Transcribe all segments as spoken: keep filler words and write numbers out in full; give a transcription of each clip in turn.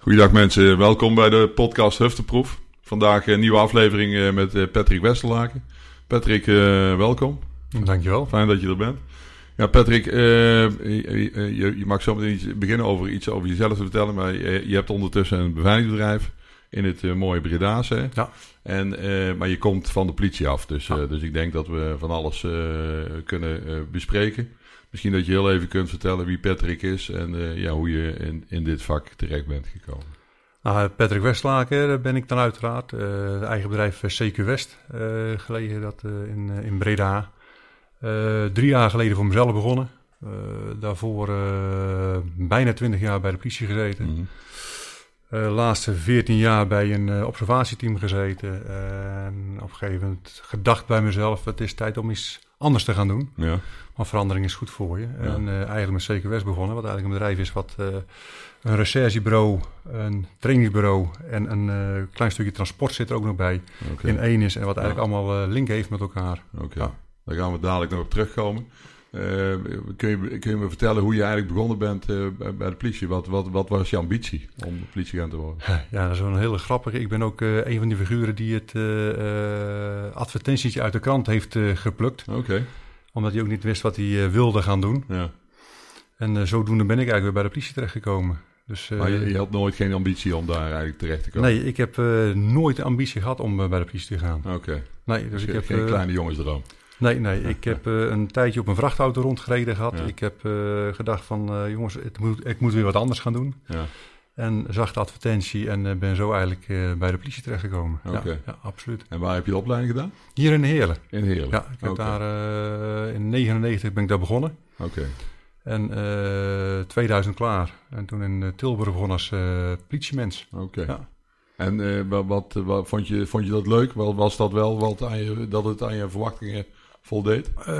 Goeiedag mensen, welkom bij de podcast Hufteproof. Vandaag een nieuwe aflevering met Patrick Westerlaken. Patrick, uh, welkom. Dankjewel. Fijn dat je er bent. Ja, Patrick, uh, je, je, je mag zo meteen iets beginnen over iets over jezelf te vertellen, maar je, je hebt ondertussen een beveiligingsbedrijf in het uh, mooie Bredaanse. Ja. En, uh, maar je komt van de politie af, dus, ja. uh, dus ik denk dat we van alles uh, kunnen uh, bespreken. Misschien dat je heel even kunt vertellen wie Patrick is en uh, ja, hoe je in, in dit vak terecht bent gekomen. Nou, Patrick Westerlaken, daar ben ik dan uiteraard. Uh, de eigen bedrijf C Q West, uh, gelegen dat, uh, in, uh, in Breda. Uh, drie jaar geleden voor mezelf begonnen. Uh, daarvoor uh, bijna twintig jaar bij de politie gezeten. Mm-hmm. De uh, laatste veertien jaar bij een uh, observatieteam gezeten. Uh, en op een gegeven moment gedacht bij mezelf, het is tijd om iets anders te gaan doen. Ja. Want verandering is goed voor je. Ja. En uh, eigenlijk met C Q West begonnen, wat eigenlijk een bedrijf is wat uh, een recherchebureau, een trainingsbureau en een uh, klein stukje transport zit er ook nog bij. Okay. In één is en wat eigenlijk ja. allemaal uh, link heeft met elkaar. Oké, okay. ja. Daar gaan we dadelijk nog op terugkomen. Uh, kun, je, kun je me vertellen hoe je eigenlijk begonnen bent uh, bij de politie? Wat, wat, wat was je ambitie om politieagent te worden? Ja, dat is wel een hele grappige. Ik ben ook uh, een van die figuren die het uh, uh, advertentietje uit de krant heeft uh, geplukt. Oké. Okay. Omdat hij ook niet wist wat hij uh, wilde gaan doen. Ja. En uh, zodoende ben ik eigenlijk weer bij de politie terechtgekomen. Dus, uh, maar je, je had nooit geen ambitie om daar eigenlijk terecht te komen? Nee, ik heb uh, nooit de ambitie gehad om uh, bij de politie te gaan. Oké. Okay. Nee, dus dus ik je, heb geen uh, kleine jongensdroom? Nee, nee. Ik heb uh, een tijdje op een vrachtauto rondgereden gehad. Ja. Ik heb uh, gedacht van, uh, jongens, het moet, ik moet weer wat anders gaan doen. Ja. En zag de advertentie en uh, ben zo eigenlijk uh, bij de politie terechtgekomen. Oké. Okay. Ja, ja, absoluut. En waar heb je de opleiding gedaan? Hier in Heerlen. In Heerlen? Ja, ik heb okay. daar uh, in negenennegentig ben ik daar begonnen. Oké. Okay. En uh, tweeduizend klaar. En toen in uh, Tilburg begonnen als uh, politiemens. Oké. Okay. Ja. En uh, wat, wat, wat vond, je, vond je dat leuk? Wel, was dat wel wat aan je, dat het aan je verwachtingen voldeed? Uh,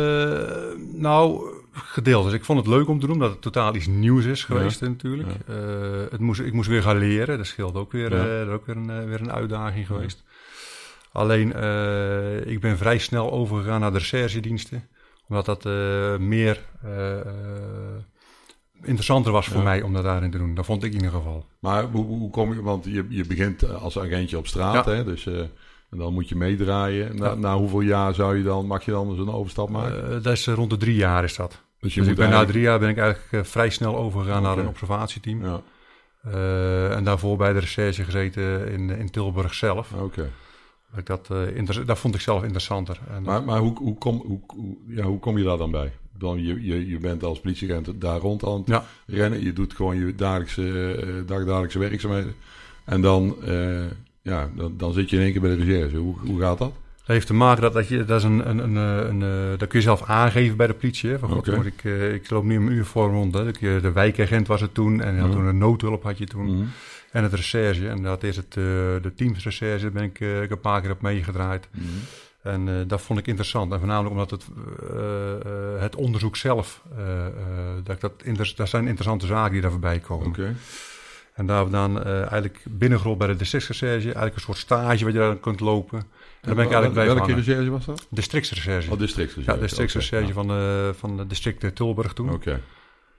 nou, gedeeld. Dus ik vond het leuk om te doen, dat het totaal iets nieuws is geweest ja. natuurlijk. Ja. Uh, het moest, ik moest weer gaan leren, dat scheelt ook weer, ja. uh, ook weer, een, uh, weer een uitdaging geweest. Ja. Alleen, uh, ik ben vrij snel overgegaan naar de recherchediensten. Omdat dat uh, meer uh, uh, interessanter was voor ja. mij om dat daarin te doen. Dat vond ik in ieder geval. Maar hoe, hoe kom je, want je, je begint als agentje op straat, ja. hè, dus... Uh, En dan moet je meedraaien. Na, ja. na hoeveel jaar zou je dan, mag je dan zo'n overstap maken? Uh, dat is uh, rond de drie jaar is dat. Dus, je dus moet ik ben eigenlijk... na drie jaar ben ik eigenlijk uh, vrij snel overgegaan okay. naar een observatieteam. Ja. Uh, en daarvoor bij de recherche gezeten in, in Tilburg zelf. Oké. Okay. Dat, uh, inter- dat vond ik zelf interessanter. En, maar maar hoe, hoe, kom, hoe, hoe, ja, hoe kom je daar dan bij? Dan je, je, je bent als politieagent daar rond aan het ja. rennen. Je doet gewoon je dagelijkse, uh, dagdagelijkse werkzaamheden. En dan... Uh, Ja, dan, dan zit je in één keer bij de recherche. Hoe, hoe gaat dat? Dat heeft te maken dat, dat je, dat is een, een, een, een, een, dat kun je zelf aangeven bij de politie. Hè? Van, okay. God, ik, ik loop nu in mijn uniform rond. Hè? De wijkagent was het toen en mm-hmm. toen een noodhulp had je toen. Mm-hmm. En het recherche. En dat is het, uh, de teamsrecherche, daar ben ik, uh, ik een paar keer op meegedraaid. Mm-hmm. En uh, dat vond ik interessant. En voornamelijk omdat het, uh, uh, het onderzoek zelf, uh, uh, dat, dat, inter- dat zijn interessante zaken die daar voorbij komen. Okay. En daar hebben we dan uh, eigenlijk binnengerold bij de districtsrecherche. Eigenlijk een soort stage wat je daar kunt lopen. En daar ben ik eigenlijk blijven Welke hangen. recherche was dat? Districtsrecherche. Oh, districtsrecherche. Ja, districtsrecherche okay. van, uh, van de district Tilburg toen. Oké. Okay.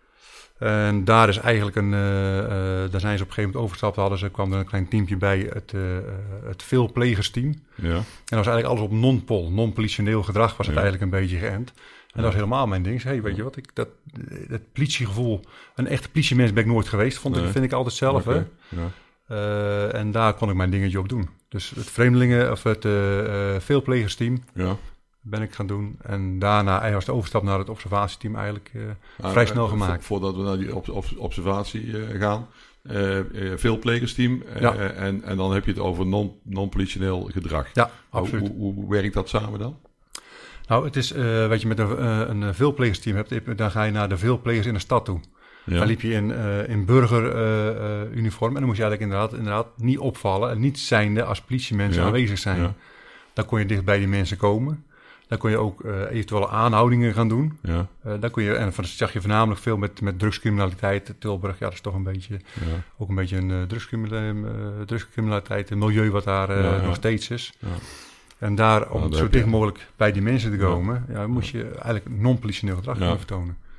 En daar is eigenlijk een... Uh, uh, daar zijn ze op een gegeven moment overgestapt. Hadden ze, kwam er een klein teampje bij, het, uh, het veelplegersteam. Ja. En dat was eigenlijk alles op non-pol. Non-politioneel gedrag was het ja. eigenlijk een beetje geënt. En dat was helemaal mijn ding. Hey, weet je wat, ik, dat, het politiegevoel, een echte politiemens ben ik nooit geweest, vond ik, nee. vind ik altijd zelf. Okay. Hè? Ja. Uh, en daar kon ik mijn dingetje op doen. Dus het vreemdelingen, of het uh, uh, veelplegersteam ja. ben ik gaan doen. En daarna was de overstap naar het observatieteam eigenlijk uh, ah, vrij snel uh, gemaakt. Vo- voordat we naar die op- op- observatie uh, gaan, uh, uh, veelplegersteam. Uh, ja. uh, en, en dan heb je het over non, non-politioneel gedrag. Ja, absoluut. Hoe, hoe, hoe werkt dat samen dan? Nou, het is, uh, wat je met een, uh, een veelplegersteam hebt, dan ga je naar de veelplegers in de stad toe. Ja. Dan liep je in, uh, in burgeruniform uh, uh, en dan moest je eigenlijk inderdaad, inderdaad niet opvallen en niet zijnde als politiemensen ja. aanwezig zijn. Ja. Dan kon je dicht bij die mensen komen. Dan kon je ook uh, eventuele aanhoudingen gaan doen. Ja. Uh, dan kon je, en dan zag je voornamelijk veel met, met drugscriminaliteit. Tilburg, ja, dat is toch een beetje, ja. ook een beetje een uh, drugscriminaliteit, uh, drugscriminaliteit, een milieu wat daar uh, ja, ja. nog steeds is. Ja. En daar, om oh, zo dicht mogelijk bij die mensen te komen, ja. Ja, moest je eigenlijk non-politioneel gedrag ja. vertonen.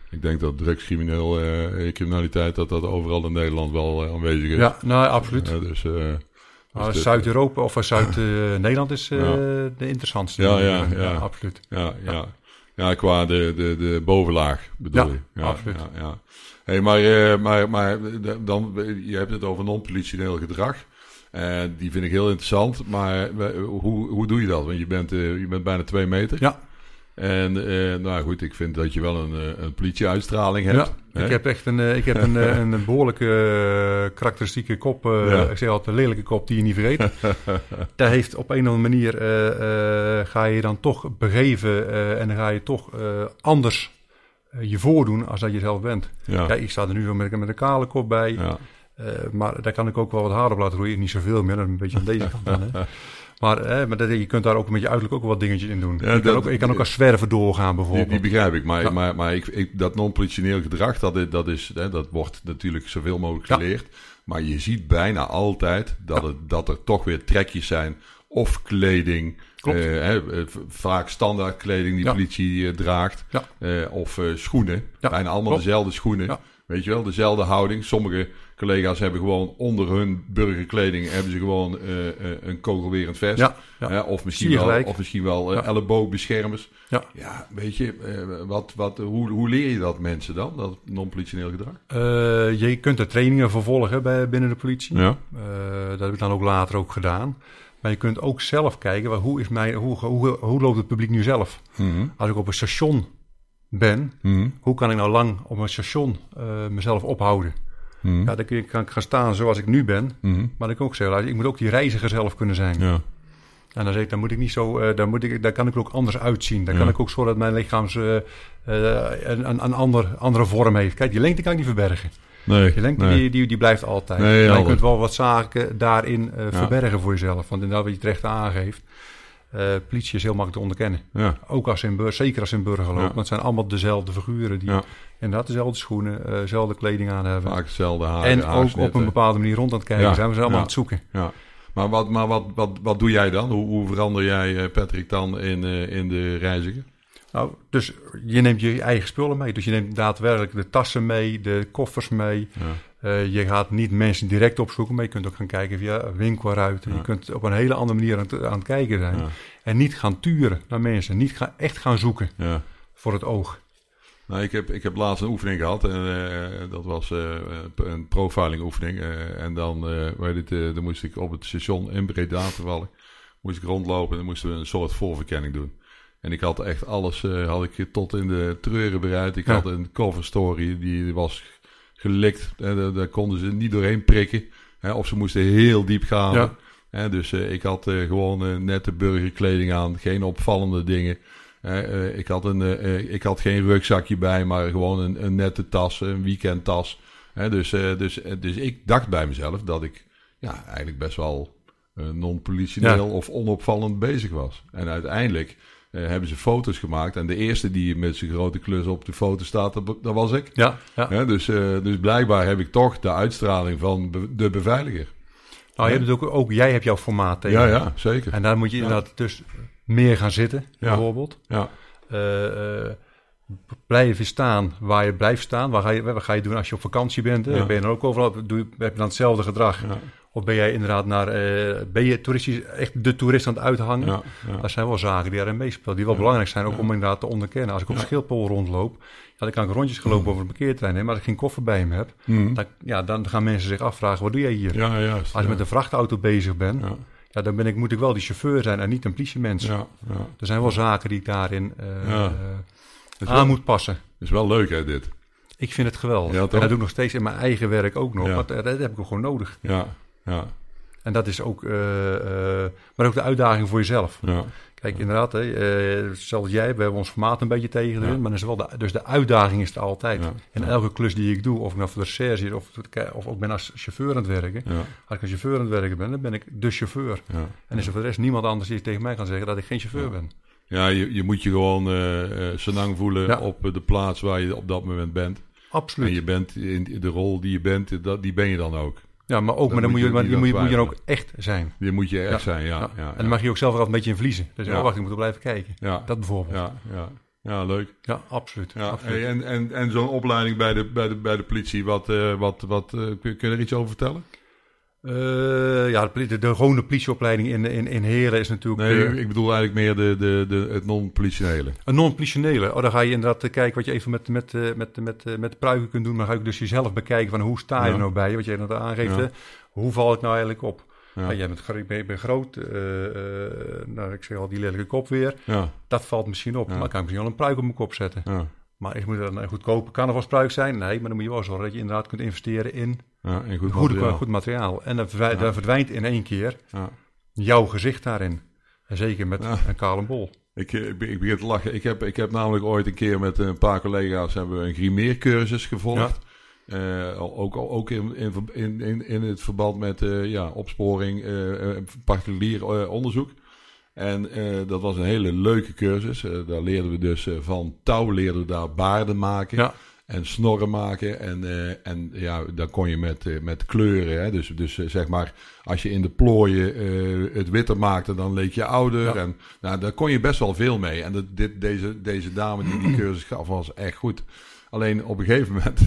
Ik denk dat drugscrimineel uh, criminaliteit dat dat overal in Nederland wel uh, aanwezig is. Ja, nou absoluut. Uh, dus, uh, dus dus Zuid-Europa of Zuid-Nederland uh, is uh, ja. de interessantste. Ja, ja, ja. ja, absoluut. Ja, ja. ja. ja qua de, de, de bovenlaag bedoel ja, je. Ja, absoluut. Ja, ja. Hey, maar, uh, maar, maar dan, je hebt het over non-politioneel gedrag. Uh, die vind ik heel interessant. Maar uh, hoe, hoe doe je dat? Want je bent, uh, je bent bijna twee meter. Ja. En uh, nou goed, ik vind dat je wel een, een politieuitstraling hebt. Ja, hè? ik heb echt een, uh, ik heb een, uh, een behoorlijke uh, karakteristieke kop. Uh, ja. Ik zeg altijd een lelijke kop die je niet vergeet. Daar heeft op een of andere manier uh, uh, ga je dan toch begeven uh, en dan ga je toch uh, anders uh, je voordoen als dat je zelf bent. Ja. Ja, ik sta er nu zo met, met een kale kop bij. Ja. Uh, maar daar kan ik ook wel wat haar op laten groeien. Niet zoveel meer, dat is een beetje aan deze kant dan, hè. Maar, hè, maar dat, je kunt daar ook met je uiterlijk ook wat dingetjes in doen. Ja, je, dat, kan ook, je kan ook als zwerver doorgaan bijvoorbeeld. Die, die begrijp ik. Maar, ja. maar, maar ik, ik, dat non-politioneel gedrag, dat, dat, is, hè, dat wordt natuurlijk zoveel mogelijk geleerd. Ja. Maar je ziet bijna altijd dat, ja. het, dat er toch weer trekjes zijn. Of kleding. Uh, hè, vaak standaard kleding die ja. politie uh, draagt. Ja. Uh, of uh, schoenen. Ja. Bijna allemaal Klopt. dezelfde schoenen. Ja. Weet je wel, dezelfde houding. Sommige collega's hebben gewoon onder hun burgerkleding hebben ze gewoon uh, uh, een kogelwerend vest. Ja, ja. Uh, of misschien wel, of misschien wel uh, ja. elleboogbeschermers. Ja. ja, weet je, uh, wat, wat, hoe, hoe leer je dat mensen dan, dat non-politioneel gedrag? Uh, je kunt er trainingen voor volgen bij, binnen de politie. Ja. Uh, dat heb ik dan ook later ook gedaan. Maar je kunt ook zelf kijken, hoe, is mijn, hoe, hoe, hoe loopt het publiek nu zelf? Mm-hmm. Als ik op een station ben, mm-hmm. hoe kan ik nou lang op een station uh, mezelf ophouden? Mm-hmm. Ja, dan kan ik gaan staan zoals ik nu ben. Mm-hmm. Maar dan kan ik ook zeggen, ik moet ook die reiziger zelf kunnen zijn. Ja. En dan zeg ik, dan moet ik niet zo, uh, dan moet ik, dan kan ik er ook anders uitzien. Dan ja. kan ik ook zorgen dat mijn lichaams uh, uh, een, een, een ander, andere vorm heeft. Kijk, die lengte kan ik niet verbergen. Nee, die lengte nee. die, die, die blijft altijd. Nee, maar je kunt wel wat zaken daarin uh, ja. verbergen voor jezelf. Want inderdaad wat je terecht aangeeft. Uh, politie is heel makkelijk te onderkennen. Ja. Ook als in bur- zeker als in burgerloop. Ja. Want het zijn allemaal dezelfde figuren die ja. inderdaad dezelfde schoenen, uh, dezelfde kleding aan hebben. Vaak hetzelfde haar. En ook op een bepaalde manier rond aan het kijken ja. zijn. We zijn allemaal ja. aan het zoeken. Ja. Maar, wat, maar wat, wat, wat doe jij dan? Hoe, hoe verander jij, uh, Patrick, dan in, uh, in de reiziger? Nou, dus je neemt je eigen spullen mee. Dus je neemt daadwerkelijk de tassen mee, de koffers mee. Ja. Uh, je gaat niet mensen direct opzoeken, maar je kunt ook gaan kijken via winkelruiten. Ja. Je kunt op een hele andere manier aan het, aan het kijken zijn. Ja. En niet gaan turen naar mensen. Niet gaan, echt gaan zoeken ja. voor het oog. Nou, ik heb, ik heb laatst een oefening gehad. En uh, dat was uh, een profiling oefening. Uh, en dan, uh, weet het, uh, dan moest ik op het station in Breda toevallig. Moest ik rondlopen en dan moesten we een soort voorverkenning doen. En ik had echt alles, uh, had ik tot in de treuren bereid. Ik ja. had een cover story, die was gelikt. En uh, daar konden ze niet doorheen prikken. Hè, of ze moesten heel diep gaan. Ja. Hè, dus uh, ik had uh, gewoon uh, nette burgerkleding aan. Geen opvallende dingen. Uh, ik, had een, uh, ik had geen rugzakje bij, maar gewoon een, een nette tas, een weekendtas. Uh, dus, uh, dus, uh, dus ik dacht bij mezelf dat ik ja, eigenlijk best wel uh, non-politioneel ja. of onopvallend bezig was. En uiteindelijk uh, hebben ze foto's gemaakt. En de eerste die met zijn grote klus op de foto staat, dat, dat was ik. Ja, ja. Uh, dus, uh, dus blijkbaar heb ik toch de uitstraling van be- de beveiliger. Nou, je hebt ook, ook jij hebt jouw formaat tegen. Ja, ja, zeker. En daar moet je inderdaad ja. dus meer gaan zitten, ja. bijvoorbeeld. Ja. Uh, uh, blijven staan waar je blijft staan. Waar ga je, wat ga je doen als je op vakantie bent? Ja. Ben je dan ook overal? Doe, heb je dan hetzelfde gedrag? Ja. Of ben jij inderdaad naar... Uh, ben je toeristisch echt de toerist aan het uithangen? Ja. Ja. Dat zijn wel zaken die daarin meespelen. Die wel ja. belangrijk zijn, ook ja. om inderdaad te onderkennen. Als ik op ja. Schiphol rondloop, ja, dan kan ik rondjes gelopen mm. over een parkeerterrein nemen. Maar als ik geen koffer bij me heb, mm. dan, ja, dan gaan mensen zich afvragen, wat doe jij hier? Ja, juist, als je ja. met een vrachtauto bezig bent... Ja. Ja, dan ben ik, moet ik wel die chauffeur zijn en niet een politiemens. Ja, ja. Er zijn wel zaken die ik daarin uh, ja. uh, aan wel, moet passen. Dat is wel leuk, hè, dit? Ik vind het geweldig. Ja, en dat doe ik nog steeds in mijn eigen werk ook nog. Ja. Want dat, dat heb ik ook gewoon nodig. Ja, ja. En dat is ook... Uh, uh, maar ook de uitdaging voor jezelf. Ja. Kijk, inderdaad, hè, uh, zoals jij, we hebben ons formaat een beetje tegen erin. Ja. Maar is wel de, dus de uitdaging is er altijd. Ja. En elke klus die ik doe, of ik nou voor de recherche zit, of, of ik ben als chauffeur aan het werken. Ja. Als ik als chauffeur aan het werken ben, dan ben ik de chauffeur. Ja. En is er voor de rest niemand anders die tegen mij kan zeggen dat ik geen chauffeur ja. ben. Ja, je, je moet je gewoon uh, uh, senang voelen ja. op de plaats waar je op dat moment bent. Absoluut. En je bent in de rol die je bent, dat, die ben je dan ook. Ja, maar ook, dan maar dan moet je, je, maar die moet je, moet je dan ook echt zijn. Die moet je echt ja. zijn, ja, ja. ja. En dan mag je ook zelf er een beetje in verliezen. Dus ja. oh, wacht, ik moet er blijven kijken. Ja. Dat bijvoorbeeld. Ja, ja. Ja, leuk. Ja, absoluut. Ja, absoluut. En, en, en zo'n opleiding bij de, bij de, bij de politie, wat, uh, wat, wat uh, kun je er iets over vertellen? Uh, ja, de, de, de gewone politieopleiding in, in, in Heren is natuurlijk... Nee, uh, ik bedoel eigenlijk meer de, de, de, het non-politionele. Een non-politionele. Oh, dan ga je inderdaad uh, kijken wat je even met, met, uh, met, met, uh, met de pruiken kunt doen. Maar dan ga je dus jezelf bekijken van hoe sta je ja. er nou bij? Wat jij net aangeeft, ja. uh, hoe val ik nou eigenlijk op? Ja. Nou, jij bent, bent, bent groot, uh, uh, nou, ik zeg al die lelijke kop weer. Ja. Dat valt misschien op, ja. maar dan kan ik misschien al een pruik op mijn kop zetten. Ja. Maar ik moet dat een goedkope carnavalspruik zijn? Nee, maar dan moet je wel zorgen dat je inderdaad kunt investeren in ja, en goed, goede, materiaal. goed materiaal. En dan verdwijnt, ja. dan verdwijnt in één keer ja. jouw gezicht daarin. En zeker met ja. een kale bol. Ik, ik, ik begin te lachen. Ik heb, ik heb namelijk ooit een keer met een paar collega's hebben we een grimeercursus gevolgd. Ja. Uh, ook ook in, in, in, in het verband met uh, ja, opsporing, uh, particulier uh, onderzoek. En uh, dat was een hele leuke cursus. Uh, daar leerden we dus uh, van touw leerden we daar baarden maken. Ja. En snorren maken. En, uh, en ja, dan kon je met, uh, met kleuren. Hè? Dus, dus uh, zeg maar, als je in de plooien uh, het witter maakte, dan leek je ouder. Ja. En nou, daar kon je best wel veel mee. En dat, dit, deze, deze dame die die cursus gaf, was echt goed. Alleen op een gegeven moment...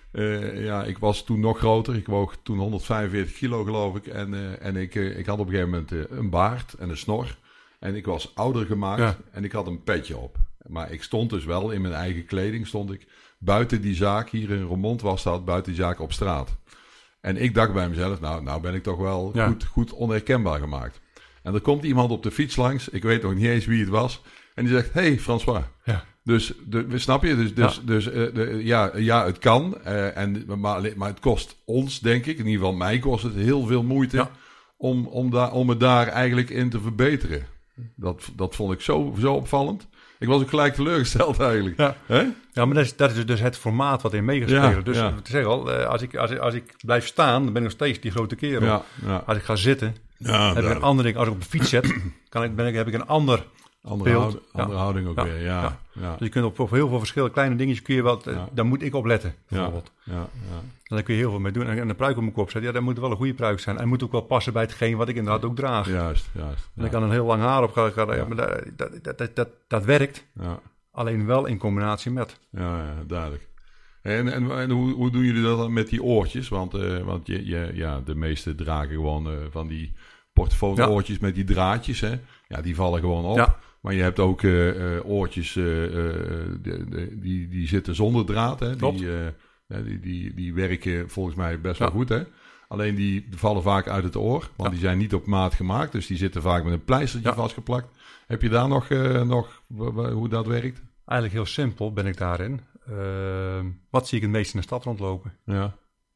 Uh, ja, ik was toen nog groter. Ik woog toen honderdvijfenveertig kilo, geloof ik. En, uh, en ik, uh, ik had op een gegeven moment uh, een baard en een snor. En ik was ouder gemaakt ja. en ik had een petje op. Maar ik stond dus wel in mijn eigen kleding. Stond ik buiten die zaak, hier in Roermond was dat, buiten die zaak op straat. En ik dacht bij mezelf, nou, nou ben ik toch wel ja. goed, goed onherkenbaar gemaakt. En er komt iemand op de fiets langs. Ik weet nog niet eens wie het was. En die zegt, hey François. Ja. Dus, de, snap je? Dus, dus, ja. dus uh, de, ja, ja, het kan. Uh, en, maar, maar het kost ons, denk ik, in ieder geval mij kost het heel veel moeite ja. om, om, da, om het daar eigenlijk in te verbeteren. Dat, dat vond ik zo, zo opvallend. Ik was ook gelijk teleurgesteld eigenlijk. Ja, He? ja maar dat is, dat is dus het formaat wat in meegespeeld. Ja, dus ja. te zeggen al, als ik, als, ik, als ik blijf staan, dan ben ik nog steeds die grote kerel. Ja, ja. Als ik ga zitten, ja, heb ik een ander ding. Als ik op de fiets zet, kan ik, ben ik, heb ik een ander... Andere, beeld. houd, andere ja. houding ook ja. weer, ja. ja. ja. Dus je kunt op, op heel veel verschillende kleine dingetjes kun je wat, ja. daar moet ik op letten, bijvoorbeeld. Ja. Ja. Ja. En daar kun je heel veel mee doen. En een pruik op mijn kop zetten, ja, dat moet wel een goede pruik zijn. En moet ook wel passen bij hetgeen wat ik inderdaad ook draag. Juist, juist. En ik kan een heel lang haar op gaan, ja. maar dat, dat, dat, dat, dat, dat werkt. Ja. Alleen wel in combinatie met. Ja, ja duidelijk. En, en, en hoe, hoe doen jullie dat dan met die oortjes? Want, uh, want je, je, ja, de meesten dragen gewoon uh, van die portofoon-oortjes ja. met die draadjes. Hè? Ja, die vallen gewoon op. Ja. Maar je hebt ook uh, uh, oortjes uh, uh, de, de, die, die zitten zonder draad. Hè? Die, uh, die, die, die werken volgens mij best ja. wel goed. Hè? Alleen die vallen vaak uit het oor. Want ja. die zijn niet op maat gemaakt. Dus die zitten vaak met een pleistertje ja. vastgeplakt. Heb je daar nog, uh, nog w- w- hoe dat werkt? Eigenlijk heel simpel ben ik daarin. Uh, wat zie ik het meest in de stad rondlopen? Ja,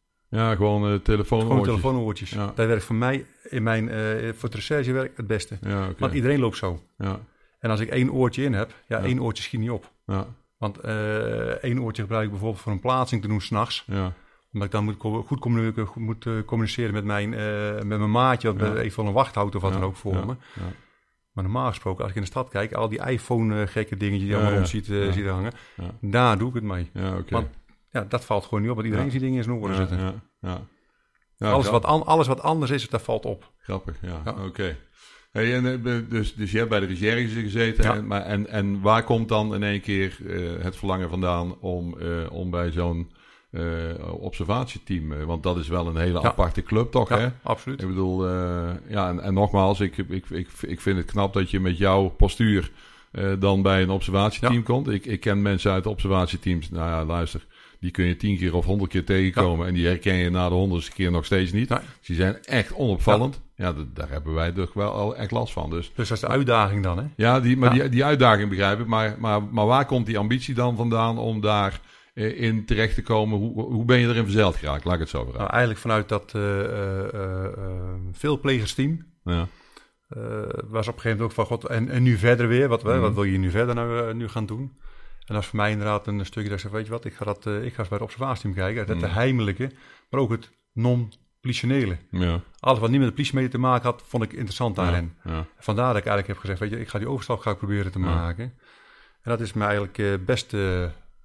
ja gewoon uh, telefoonoortjes. Gewoon telefoonoortjes. Ja. Dat werkt voor mij in mijn, uh, voor het recherchewerk het beste. Ja, okay. Want iedereen loopt zo. Ja. En als ik één oortje in heb, ja, ja. één oortje schiet niet op. Ja. Want uh, één oortje gebruik ik bijvoorbeeld voor een plaatsing te doen s'nachts. Ja. Omdat ik dan moet co- goed communiceren, moet, uh, communiceren met mijn, uh, met mijn maatje. Of ja. eventueel een wachthoud of wat ja. dan ook voor ja. me. Ja. Maar normaal gesproken, als ik in de stad kijk, al die iPhone-gekke dingetjes die je allemaal ja, rond ziet, uh, ja. ziet hangen. Ja. Daar doe ik het mee. Ja, okay. Want ja, dat valt gewoon niet op, want iedereen ja. ziet dingen in zijn oren ja, zitten. Ja, ja. Ja, alles, wat an, alles wat anders is, dat valt op. Grappig, ja. ja. Oké. Okay. Hey, en, dus, dus je hebt bij de recherche gezeten. Ja. En, maar, en, en waar komt dan in één keer uh, het verlangen vandaan om, uh, om bij zo'n uh, observatieteam... Uh, want dat is wel een hele ja. aparte club, toch? Ja, hè? Absoluut. Ik bedoel, uh, ja, en, en nogmaals, ik, ik, ik, ik vind het knap dat je met jouw postuur uh, dan bij een observatieteam ja. komt. Ik, ik ken mensen uit observatieteams. Nou ja, luister... Die kun je tien keer of honderd keer tegenkomen. Ja. En die herken je na de honderdste keer nog steeds niet. Nee. Dus die zijn echt onopvallend. Ja, ja d- daar hebben wij toch wel al echt last van. Dus, dus dat is de uitdaging dan, hè? Ja, die, maar ja. Die, die uitdaging begrijp ik. Maar, maar, maar waar komt die ambitie dan vandaan om daar eh, in terecht te komen? Hoe, hoe ben je erin verzeild geraakt? Laat ik het zo vragen. Nou, eigenlijk vanuit dat uh, uh, uh, veelplegersteam. Ja. Uh, was op een gegeven moment ook van, god, en, en nu verder weer? Wat, mm. wat wil je nu verder nou, uh, nu gaan doen? En dat is voor mij inderdaad een stukje dat ik zeg, weet je wat, ik ga, dat, uh, ik ga eens bij het observatieteam kijken. Het mm. heimelijke, maar ook het non-politionele. Ja. Alles wat niet met de politie mee te maken had, vond ik interessant daarin. Ja. Ja. Vandaar dat ik eigenlijk heb gezegd, weet je, ik ga die overstap ga ik proberen te ja. maken. En dat is mij eigenlijk uh, best uh,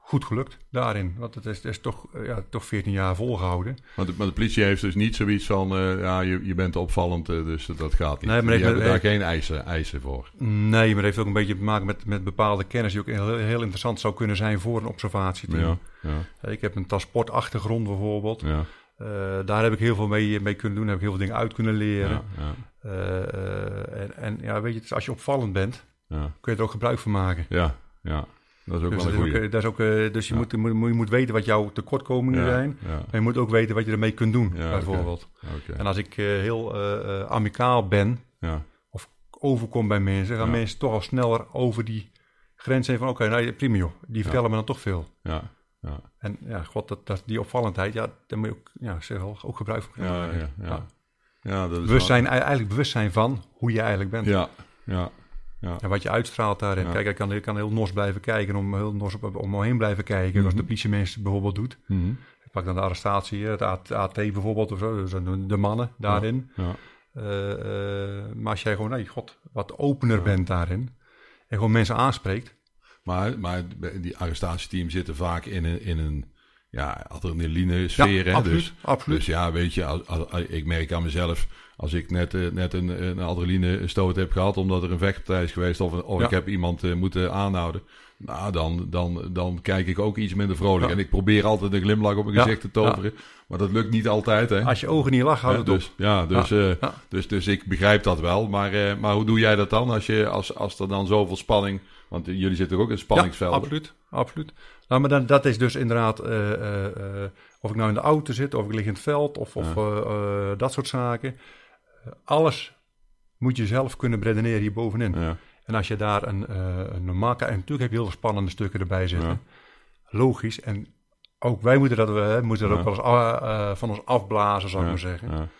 goed gelukt daarin. Want het is, het is toch, ja, toch veertien jaar volgehouden. Maar de, maar de politie heeft dus niet zoiets van, uh, ja, je, je bent opvallend, uh, dus dat gaat niet. Nee, maar die hebben heeft, daar geen eisen, eisen voor. Nee, maar het heeft ook een beetje te maken met, met bepaalde kennis die ook heel, heel interessant zou kunnen zijn voor een observatieteam. Ja, ja. Ik heb een transportachtergrond bijvoorbeeld. Ja. Uh, daar heb ik heel veel mee, mee kunnen doen, heb ik heel veel dingen uit kunnen leren. Ja, ja. Uh, uh, en, en ja, weet je, dus als je opvallend bent, ja. kun je er ook gebruik van maken. Ja, ja. Dat is ook dus wel een goeie. Ook, dat is ook, uh, dus je, ja. moet, je, moet, je moet weten wat jouw tekortkomingen ja, zijn. Ja. En je moet ook weten wat je ermee kunt doen, ja, bijvoorbeeld. Okay. Okay. En als ik uh, heel uh, uh, amicaal ben, ja. of overkom bij mensen, gaan ja. mensen toch al sneller over die grens heen van, oké, okay, nou, prima joh, die vertellen ja. me dan toch veel. Ja. Ja. En ja, god, dat, dat, die opvallendheid, ja, daar moet je ook, ja, zeg al, ook gebruik van kunnen maken. Ja, ja, ja. ja, dat is bewustzijn, wel... eigenlijk bewustzijn van hoe je eigenlijk bent. Ja, ja. Ja. En wat je uitstraalt daarin. Ja. Kijk, ik kan, ik kan heel nos blijven kijken, om heel nos op, om me heen blijven kijken, mm-hmm. zoals de politiemensen bijvoorbeeld doet. Mm-hmm. Ik pak dan de arrestatie, het A T bijvoorbeeld, of zo, dus de mannen daarin. Ja. Ja. Uh, uh, maar als jij gewoon, nee, god, wat opener ja. bent daarin, en gewoon mensen aanspreekt. Maar, maar die arrestatieteams zitten vaak in een, in een ja, adrenaline sfeer. Ja, hè? absoluut, Dus, absoluut. Dus ja, weet je, als, als, ik merk aan mezelf, als ik net, uh, net een, een adrenaline stoot heb gehad, omdat er een vechtpartij is geweest, of, of ja. ik heb iemand uh, moeten aanhouden, nou, dan, dan, dan kijk ik ook iets minder vrolijk. Ja. En ik probeer altijd een glimlach op mijn ja. gezicht te toveren, ja. maar dat lukt niet altijd. Hè? Als je ogen niet lachen, houdt ja, het dus, op. Ja, dus, ja. Uh, ja. dus, dus ik begrijp dat wel. Maar, uh, maar hoe doe jij dat dan als, je, als, als er dan zoveel spanning... Want jullie zitten ook in een spanningsveld. Ja, absoluut. absoluut. Nou, maar dan, dat is dus inderdaad... Uh, uh, uh, of ik nou in de auto zit, of ik lig in het veld... of, of ja. uh, uh, dat soort zaken. Uh, alles moet je zelf kunnen redeneren hier bovenin. Ja. En als je daar een, uh, een normaal... En natuurlijk heb je heel spannende stukken erbij zitten. Ja. Logisch. En ook wij moeten dat, uh, moeten dat ja. ook wel eens uh, van ons afblazen, zou ik ja. maar zeggen. Ja.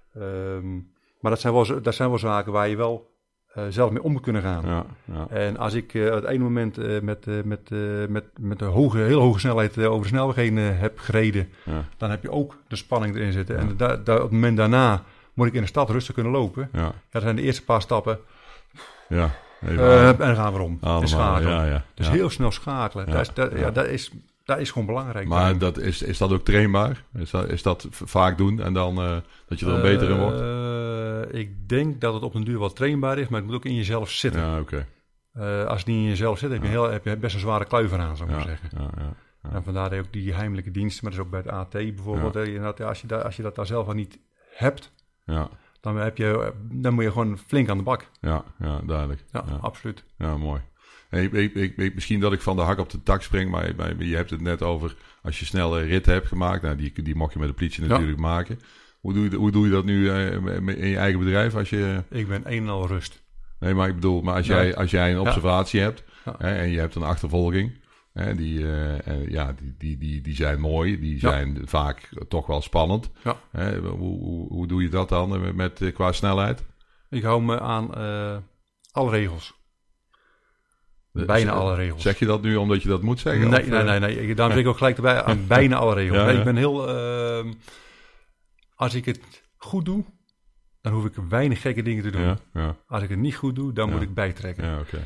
Um, maar dat zijn, wel, dat zijn wel zaken waar je wel... Uh, zelf mee om kunnen gaan. Ja, ja. En als ik uh, het ene moment uh, met, uh, met, uh, met, met een hoge, heel hoge snelheid uh, over de snelweg heen uh, heb gereden, ja. dan heb je ook de spanning erin zitten. Ja. En da, da, op het moment daarna moet ik in de stad rustig kunnen lopen. Ja. Ja, dat zijn de eerste paar stappen. Ja, uh, en dan gaan we om. Allemaal, schakelen. Ja, ja, dus ja. heel snel schakelen. Ja, dat, is, dat, ja. Ja, dat, is, dat is gewoon belangrijk. Maar dat is, is dat ook trainbaar? Is dat, is dat vaak doen en dan uh, dat je er uh, beter in wordt? Uh, ik denk dat het op een duur wel trainbaar is, maar het moet ook in jezelf zitten. Ja, oké. Okay. Uh, als het niet in jezelf zit, heb je, heel, heb je best een zware kluiver aan, zou ik ja, maar zeggen. Ja, ja, ja. En vandaar ook die heimelijke diensten, maar dat is ook bij het A T bijvoorbeeld. Ja. Hè, als, je dat, als je dat daar zelf al niet hebt, ja. dan, heb je, dan moet je gewoon flink aan de bak. Ja, ja duidelijk. Ja, ja, absoluut. Ja, mooi. Hey, ik, ik, ik, misschien dat ik van de hak op de tak spring, maar, maar je hebt het net over als je snel een rit hebt gemaakt. Nou, die, die mocht je met de politie natuurlijk ja. maken. Hoe doe, je, hoe doe je dat nu uh, in je eigen bedrijf? Als je... Ik ben een en al rust. Nee, maar ik bedoel, maar als, ja. jij, als jij een observatie ja. hebt ja. hè, en je hebt een achtervolging, hè, die, uh, en, ja, die, die, die, die zijn mooi, die zijn ja. vaak toch wel spannend. Ja. Hè, hoe, hoe, hoe doe je dat dan met, met, qua snelheid? Ik hou me aan uh, alle regels. Bijna Z- alle regels. Zeg je dat nu omdat je dat moet zeggen? Nee, of, nee, nee, nee. Ik, daarom zeg ik ook gelijk erbij aan bijna alle regels. Ja, nee, ja. Ik ben heel... Uh, als ik het goed doe, dan hoef ik weinig gekke dingen te doen. Ja, ja. Als ik het niet goed doe, dan ja. moet ik bijtrekken. Ja, okay.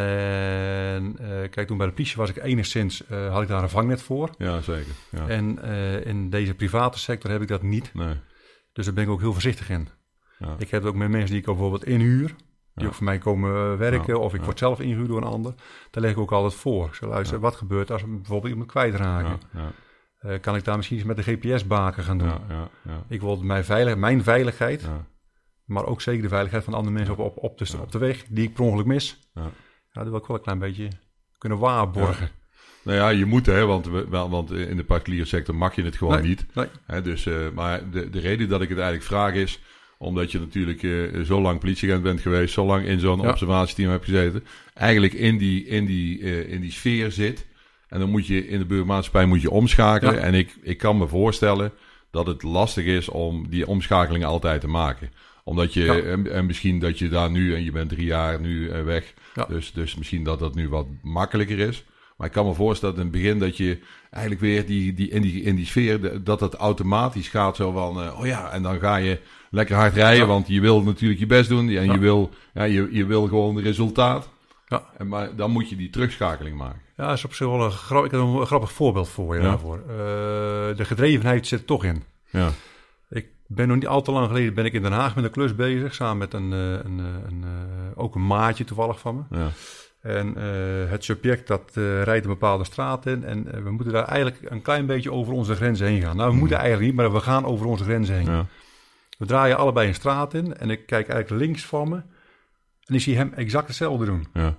En uh, kijk, toen bij de politie was ik enigszins... Uh, had ik daar een vangnet voor. Ja, zeker. Ja. En uh, in deze private sector heb ik dat niet. Nee. Dus daar ben ik ook heel voorzichtig in. Ja. Ik heb het ook met mensen die ik bijvoorbeeld inhuur... Die ja. ook voor mij komen werken, ja, of ik ja. word zelf ingehuurd door een ander. Daar leg ik ook altijd voor. Ik zeg, luister, ja. wat gebeurt als we bijvoorbeeld iemand kwijtraken? Ja. Ja. Uh, kan ik daar misschien iets met de G P S-baken gaan doen? Ja. Ja. Ja. Ik wil mijn, veilig, mijn veiligheid, ja. maar ook zeker de veiligheid van andere mensen ja. op, op, op, de, ja. op de weg, die ik per ongeluk mis. Ja. Ja, dat wil ik wel een klein beetje kunnen waarborgen. Ja. Nou ja, je moet hè, want, wel, want in de particuliere sector mag je het gewoon nee. niet. Nee. Hè, dus, uh, maar de, de reden dat ik het eigenlijk vraag is... Omdat je natuurlijk uh, zo lang politieagent bent geweest, zo lang in zo'n ja. observatieteam hebt gezeten. Eigenlijk in die, in, die, uh, in die sfeer zit. En dan moet je in de burgermaatschappij moet je omschakelen. Ja. En ik, ik kan me voorstellen dat het lastig is om die omschakeling altijd te maken. Omdat je, ja. en, en misschien dat je daar nu, en je bent drie jaar nu uh, weg. Ja. Dus, dus misschien dat dat nu wat makkelijker is. Maar ik kan me voorstellen in het begin dat je eigenlijk weer die, die, in, die, in die sfeer, dat het automatisch gaat zo van, uh, oh ja, en dan ga je lekker hard rijden, ja. want je wil natuurlijk je best doen en ja. je, wil, ja, je, je wil gewoon resultaat. Ja. En maar dan moet je die terugschakeling maken. Ja, dat is op zich wel een, grap, ik heb een grappig voorbeeld voor je Ja. daarvoor. Uh, de gedrevenheid zit er toch in. Ja. Ik ben nog niet al te lang geleden ben ik in Den Haag met een klus bezig. Samen met een, een, een, een, ook een maatje toevallig van me. Ja. En uh, het subject dat uh, rijdt een bepaalde straat in. En uh, we moeten daar eigenlijk een klein beetje over onze grenzen heen gaan. Nou, we mm. moeten eigenlijk niet, maar we gaan over onze grenzen heen. Ja. We draaien allebei een straat in. En ik kijk eigenlijk links van me. En ik zie hem exact hetzelfde doen. Ja.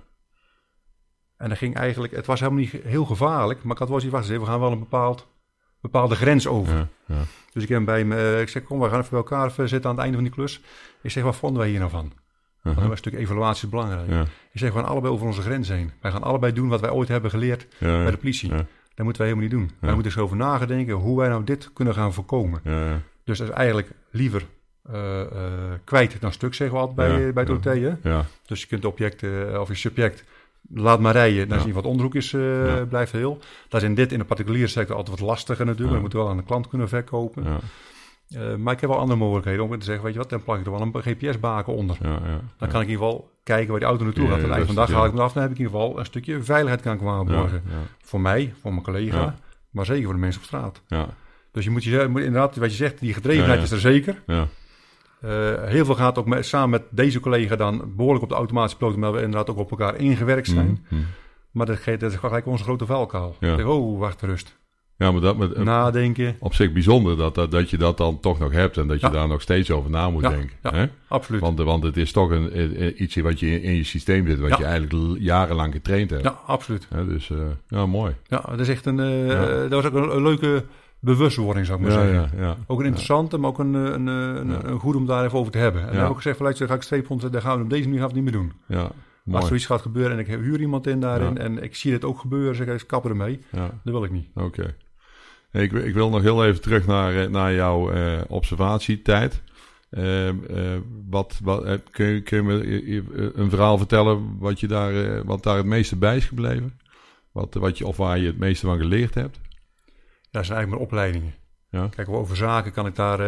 En dat ging eigenlijk, het was helemaal niet heel gevaarlijk. Maar ik had wel eens wacht eens, we gaan wel een bepaald, bepaalde grens over. Ja. Ja. Dus ik heb bij hem, uh, ik zeg, kom, we gaan even bij elkaar even zitten aan het einde van die klus. Ik zeg, wat vonden wij hier nou van? Uh-huh. Want een stuk evaluatie is belangrijk. Ja. Ik zeg, we gaan allebei over onze grens heen. Wij gaan allebei doen wat wij ooit hebben geleerd ja, bij de politie. Ja. Dat moeten wij helemaal niet doen. Ja. Wij moeten eens over nadenken hoe wij nou dit kunnen gaan voorkomen. Ja, ja. Dus dat is eigenlijk liever uh, uh, kwijt dan stuk, zeggen we altijd bij, ja, bij het O T. Ja. Ja. Dus je kunt het object uh, of je subject laat maar rijden. Dan ja. zie je wat onderzoek is, uh, ja. blijft heel. Dat is in dit in de particuliere sector altijd wat lastiger natuurlijk. Ja. We moeten wel aan de klant kunnen verkopen. Ja. Uh, maar ik heb wel andere mogelijkheden om te zeggen, weet je wat, dan plak ik er wel een G P S-baken onder. Ja, ja, dan kan ja. ik in ieder geval kijken waar die auto naartoe ja, gaat. Aan het eind van de dag ja. haal ik me af, dan heb ik in ieder geval een stukje veiligheid kan ik waarborgen. Ja, ja. Voor mij, voor mijn collega, ja. maar zeker voor de mensen op straat. Ja. Dus je moet, je moet inderdaad, wat je zegt, die gedrevenheid ja, ja. is er zeker. Ja. Uh, heel veel gaat ook met, samen met deze collega dan behoorlijk op de automatische piloot, omdat we inderdaad ook op elkaar ingewerkt zijn. Mm, mm. Maar dat, dat is gelijk onze grote vuilkuil. Ja. Denk, oh, wacht, rust. Ja, maar dat met nadenken. Op zich bijzonder dat, dat, dat je dat dan toch nog hebt en dat je ja. daar nog steeds over na moet ja, denken. Ja, hè? Absoluut. Want, want het is toch een, een, iets wat je in, in je systeem zit, wat ja. je eigenlijk jarenlang getraind hebt. Ja, absoluut. Ja, dus uh, ja, mooi. Ja, dat is echt een, uh, ja. dat was ook een, een leuke bewustwording, zou ik maar ja, zeggen. Ja, ja. Ook een interessante, ja. maar ook een, een, een, ja. een goed om daar even over te hebben. En ja. dan heb ik gezegd, vanuit, dan ga ik streepond, daar gaan we op deze manier gaan we het niet meer doen. Ja. Mooi. Als zoiets gaat gebeuren en ik huur iemand in daarin ja. en ik zie het ook gebeuren, zeg ik, kappen ermee. Ja. Dat wil ik niet. Oké. Okay. Ik, ik wil nog heel even terug naar, naar jouw uh, observatietijd. Uh, uh, wat, wat, uh, kun, je, kun je me een verhaal vertellen wat, je daar, uh, wat daar het meeste bij is gebleven? Wat, wat je, of waar je het meeste van geleerd hebt? Ja, dat zijn eigenlijk mijn opleidingen. Ja. Kijk, over zaken kan ik daar...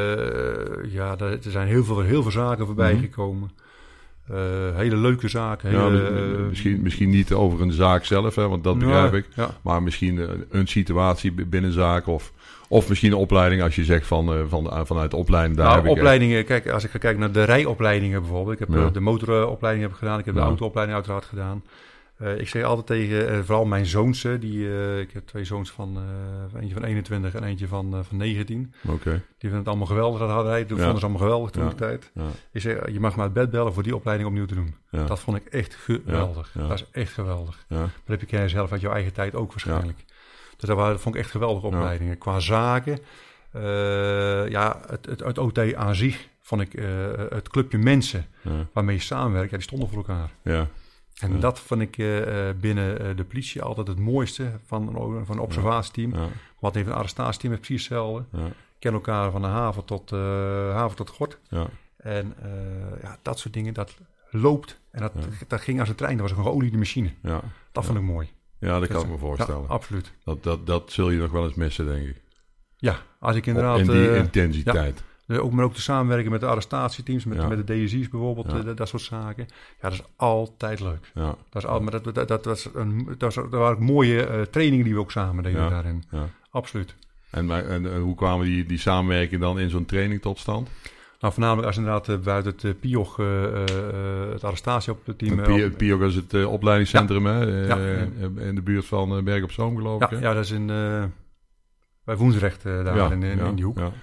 Uh, uh, ja, er zijn heel veel, heel veel zaken voorbij mm-hmm. gekomen. Uh, hele leuke zaken. Hele, ja, uh, misschien, misschien niet over een zaak zelf, hè, want dat begrijp ja, ik. Ja. Maar misschien een, een situatie binnen zaken of, of misschien een opleiding als je zegt van, uh, van, vanuit de opleiding. Daar nou, heb opleidingen, ik kijk, als ik ga kijken naar de rijopleidingen bijvoorbeeld. Ik heb ja. de motoropleiding heb ik gedaan, ik heb de ja. autoopleiding uiteraard gedaan. Uh, ik zeg altijd tegen, uh, vooral mijn zoons, die, uh, ik heb twee zoons van, uh, eentje van eenentwintig en eentje van, uh, van negentien. Okay. Die vinden het allemaal geweldig, dat hadden rijden. Dat ja. vonden ze allemaal geweldig toen ja. de tijd. Ja. Ik zeg, je mag maar het bed bellen voor die opleiding opnieuw te doen. Ja. Dat vond ik echt geweldig. Ja. Ja. Dat is echt geweldig. Ja. Dat heb je ken zelf uit jouw eigen tijd ook waarschijnlijk. Ja. Dus dat, waren, dat vond ik echt geweldige opleidingen. Ja. Qua zaken, uh, ja, het, het, het O T aan zich vond ik, uh, het clubje mensen ja. waarmee je samenwerkt, ja, die stonden voor elkaar. Ja. En ja. dat vond ik uh, binnen uh, de politie altijd het mooiste van een, van een observatieteam. Ja. Ja. Wat heeft een arrestatieteam is precies hetzelfde. Ja. Kennen elkaar van de haven tot, uh, haven tot gort. Ja. En uh, ja, dat soort dingen, dat loopt. En dat, ja. dat ging als een trein, dat was een geoliede machine. Ja. Dat vond ja. ik mooi. Ja, dat, dat kan ik me voorstellen. Ja, absoluut. Dat, dat, dat zul je nog wel eens missen, denk ik. Ja, als ik inderdaad... In die uh, intensiteit. Ja. Ook, maar ook te samenwerken met de arrestatieteams, met, ja. met de D S I's bijvoorbeeld, ja. dat, dat soort zaken. Ja, dat is altijd leuk. Ja. Dat, is al, maar dat, dat, dat, was een, dat, was, dat waren ook mooie uh, trainingen die we ook samen deden ja. daarin. Ja. Absoluut. En, en, en hoe kwamen die, die samenwerking dan in zo'n training tot stand? Nou, voornamelijk als inderdaad uh, buiten het uh, P I O G, uh, uh, het arrestatieteam. Het P I O G is het uh, opleidingscentrum, ja. hè? Uh, ja. Uh, in de buurt van uh, Berg op Zoom, geloof ja, ik. Hè? Ja, dat is in, uh, bij Woensrecht uh, daar ja, in, in, ja, in die hoek. Ja.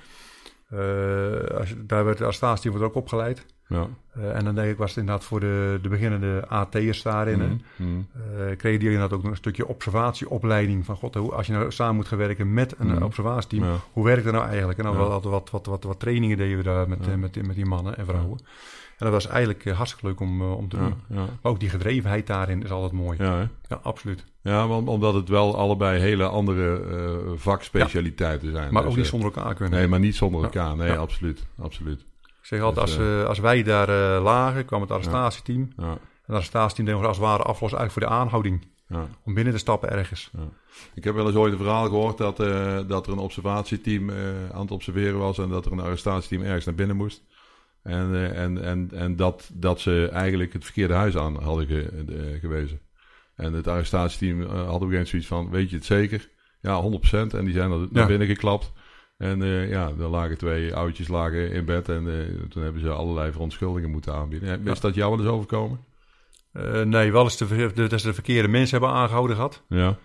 Uh, als je, daar werd de arrestatieteam wordt ook opgeleid. Ja. Uh, en dan denk ik was het inderdaad voor de, de beginnende A T'ers daarin. Mm, mm. Uh, kreeg die inderdaad ook een stukje observatieopleiding. Van god, hoe, als je nou samen moet gaan werken met een mm. observatieteam, ja. hoe werkt dat nou eigenlijk? En dan ja. wat, wat, wat, wat, wat trainingen deden we daar met, ja. uh, met, met die mannen en vrouwen. Ja. En dat was eigenlijk uh, hartstikke leuk om, uh, om te ja, doen. Ja. Maar ook die gedrevenheid daarin is altijd mooi. Ja, hè? Ja, absoluut. Ja, want, omdat het wel allebei hele andere uh, vakspecialiteiten ja. zijn. Maar dus, ook niet zonder elkaar kunnen. Nee, maar niet zonder ja. elkaar. Nee, ja. absoluut. absoluut. Ik zeg altijd, dus, als, uh, als wij daar uh, lagen, kwam het arrestatieteam. Ja. Ja. En het arrestatieteam deed als het ware aflossen eigenlijk voor de aanhouding. Ja. Om binnen te stappen ergens. Ja. Ik heb wel eens ooit een verhaal gehoord dat, uh, dat er een observatieteam uh, aan het observeren was. En dat er een arrestatieteam ergens naar binnen moest. En, uh, en, en, en dat, dat ze eigenlijk het verkeerde huis aan hadden ge, uh, gewezen. En het arrestatieteam uh, had op een gegeven moment zoiets van, weet je het zeker? Ja, honderd procent. En die zijn er ja. naar binnen geklapt. En uh, ja, er lagen twee oudjes lagen in bed. En uh, toen hebben ze allerlei verontschuldigingen moeten aanbieden. Ja. Is dat jou wel eens overkomen? Uh, nee, wel eens de, de, dat ze de verkeerde mensen hebben aangehouden gehad. Ja.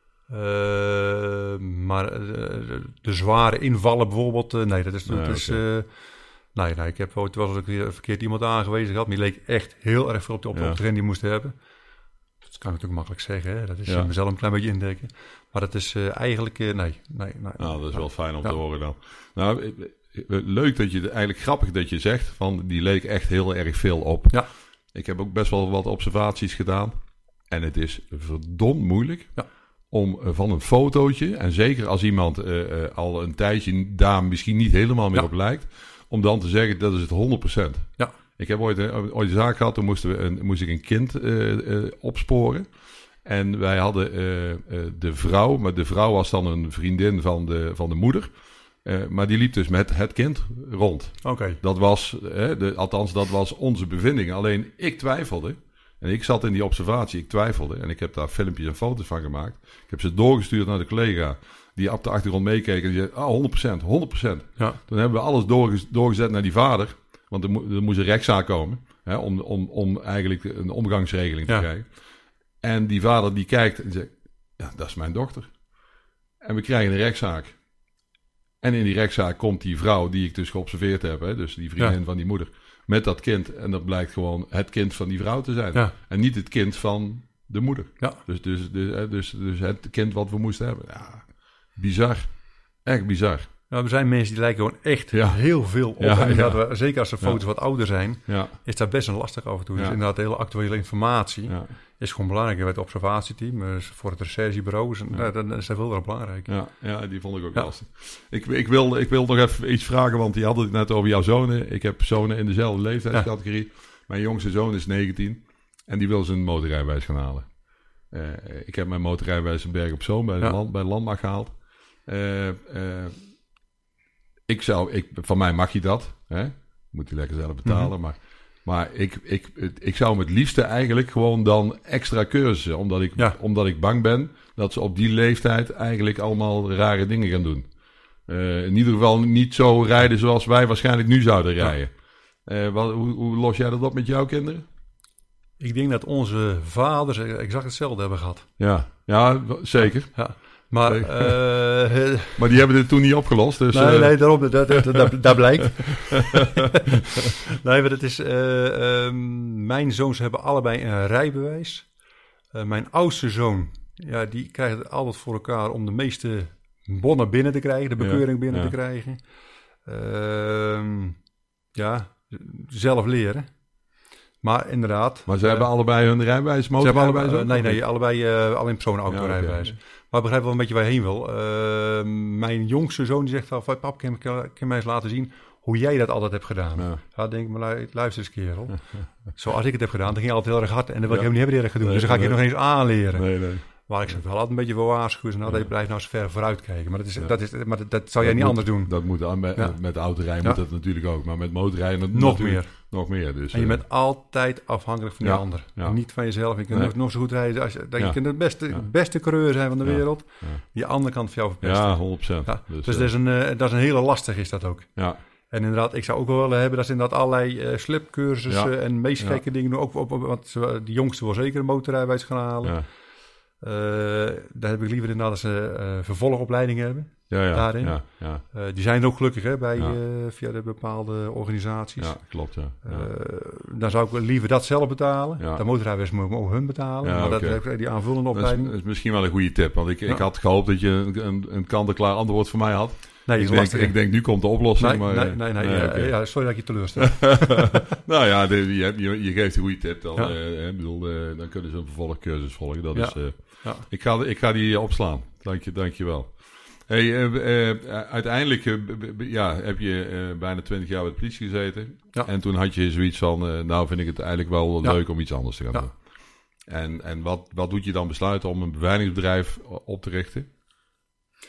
Uh, maar uh, de zware invallen bijvoorbeeld, uh, nee, dat is... Nee, dat is okay. uh, nee, nee, ik heb ooit wel eens een keer verkeerd iemand aangewezen gehad. Maar die leek echt heel erg veel op de op, ja. op de ren die moesten hebben. Dat kan ik natuurlijk makkelijk zeggen, hè? Dat is ja. mezelf een klein beetje indekken. Maar dat is uh, eigenlijk, uh, nee, nee, nee. Nou, dat is ja. wel fijn om ja. te horen dan. Nou, leuk dat je, eigenlijk grappig dat je zegt, van die leek echt heel erg veel op. Ja. Ik heb ook best wel wat observaties gedaan. En het is verdomd moeilijk ja. om uh, van een fotootje, en zeker als iemand uh, uh, al een tijdje daar misschien niet helemaal meer ja. op lijkt, om dan te zeggen dat is het honderd procent. Ja. Ik heb ooit, uh, ooit een zaak gehad, toen moesten we een, moest ik een kind uh, uh, opsporen. En wij hadden uh, uh, de vrouw, maar de vrouw was dan een vriendin van de, van de moeder. Uh, maar die liep dus met het kind rond. Oké. Okay. Dat was, uh, de, althans dat was onze bevinding. Alleen ik twijfelde. En ik zat in die observatie, ik twijfelde. En ik heb daar filmpjes en foto's van gemaakt. Ik heb ze doorgestuurd naar de collega die op de achtergrond meekeek. En die zei, ah, oh, honderd procent, honderd procent. Ja. Toen hebben we alles doorgez- doorgezet naar die vader. Want er, mo- er moest een rechtszaak komen. Hè, om, om, om eigenlijk een omgangsregeling te ja. krijgen. En die vader die kijkt en zegt, ja, dat is mijn dochter. En we krijgen een rechtszaak. En in die rechtszaak komt die vrouw die ik dus geobserveerd heb. Hè, dus die vriendin ja. van die moeder. Met dat kind. En dat blijkt gewoon het kind van die vrouw te zijn. Ja. En niet het kind van de moeder. Ja. Dus, dus, dus, dus, dus het kind wat we moesten hebben. Ja, bizar. Echt bizar. Nou, er zijn mensen die lijken gewoon echt ja. heel veel op. Ja, en ja. we, zeker als de foto's ja. wat ouder zijn, ja. is dat best een lastig af en toe. Ja. Dus inderdaad, de hele actuele informatie ja. is gewoon belangrijk. Bij het observatieteam, voor het recherchebureau, is, ja. dat is veel erg belangrijk. Ja, ja, die vond ik ook ja. lastig. Ik, ik, wil, ik wil nog even iets vragen, want die hadden het net over jouw zonen. Ik heb zonen in dezelfde leeftijdscategorie. Ja. Mijn jongste zoon is negentien en die wil zijn motorrijbewijs gaan halen. Uh, ik heb mijn motorrijbewijs in Bergen op Zoom bij, ja. land, bij de landmacht gehaald. Uh, uh, ik zou, ik, van mij mag je dat. Hè? Moet hij lekker zelf betalen. Mm-hmm. Maar, maar ik, ik, ik zou hem het liefste eigenlijk gewoon dan extra cursussen. Omdat ik, ja. omdat ik bang ben dat ze op die leeftijd eigenlijk allemaal rare dingen gaan doen. Uh, in ieder geval niet zo rijden zoals wij waarschijnlijk nu zouden rijden. Ja. Uh, wat, hoe, hoe los jij dat op met jouw kinderen? Ik denk dat onze vaders exact hetzelfde hebben gehad. Ja, ja zeker. Ja. ja. Maar, uh, maar die hebben dit toen niet opgelost. Dus, nee, uh... nee, daarom, dat, dat, dat, dat blijkt. Nee, maar dat is... Uh, uh, mijn zoons hebben allebei een rijbewijs. Uh, mijn oudste zoon, ja, die krijgt het altijd voor elkaar om de meeste bonnen binnen te krijgen. De bekeuring ja, binnen ja. te krijgen. Uh, ja, zelf leren. Maar inderdaad... Maar ze uh, hebben allebei hun rijbewijs, motorrijbewijs uh, Nee, nee, allebei uh, alleen personenautorijbewijs. Ja, okay. Maar ik begrijp wel een beetje waar je heen wil. Uh, mijn jongste zoon die zegt al, pap, kan je mij eens laten zien hoe jij dat altijd hebt gedaan? Ja, ja denk ik, maar luister eens kerel. Zoals ik het heb gedaan, dan ging je altijd heel erg hard. En dan wil ik ja. helemaal niet hebben doen. Nee, dus dan ga ik nee. je nog eens aanleren. Nee, nee. Maar ik zeg wel altijd een beetje voor waarschuwen. Nou, ja. dat blijft nou eens ver vooruit kijken. Maar dat, is, ja. dat, is, maar dat, dat zou jij dat niet moet, anders doen. Dat moet met, ja. met autorijden ja. moet dat natuurlijk ook. Maar met motorrijden nog meer. Nog meer dus, en je bent uh, altijd afhankelijk van ja. die ander. Ja. Niet van jezelf. Je kunt nee. nog, nog zo goed rijden. Als je, dat ja. je kunt de beste, ja. beste coureur zijn van de ja. wereld. Ja. Die andere kant van jou verpesten. Ja, honderd procent. Ja. Dus, dus uh, dat, is een, uh, dat is een hele lastig is dat ook. Ja. En inderdaad, ik zou ook wel willen hebben dat ze inderdaad allerlei uh, slipcursussen ja. en meest gekke ja. dingen doen. Ook op, op, want die jongste wil zeker een motorrijbewijs gaan halen. Ja. Uh, daar heb ik liever inderdaad dat ze uh, vervolgopleidingen hebben. Ja, ja, daarin. Ja, ja. Uh, die zijn er ook gelukkig hè, bij, ja. uh, via de bepaalde organisaties. Ja, klopt. Ja. Ja. Uh, dan zou ik liever dat zelf betalen. Ja. De motorrijbewijs mogen hun betalen. Ja, maar okay. dat, die aanvullende opleiding. Dat is, dat is misschien wel een goede tip. Want ik, ja. ik had gehoopt dat je een, een, een kant-en-klaar antwoord voor mij had. Nee, ik, denk, ik denk, nu komt de oplossing. Nee, maar, nee, nee. nee, nee ja, okay. ja, sorry dat ik je teleurstel. Nou ja, de, je, je, je geeft een goede tip. Dan, ja. uh, bedoel, uh, dan kunnen ze een vervolgcursus volgen. Dat ja. is, uh, ja. ik, ga, ik ga die opslaan. Dank je, dank je wel. Hey, uh, uh, uiteindelijk uh, b- b- ja, heb je uh, bijna twintig jaar bij de politie gezeten. Ja. En toen had je zoiets van, uh, nou vind ik het eigenlijk wel ja. leuk om iets anders te gaan ja. doen. En, en wat, wat doet je dan besluiten om een beveiligingsbedrijf op te richten?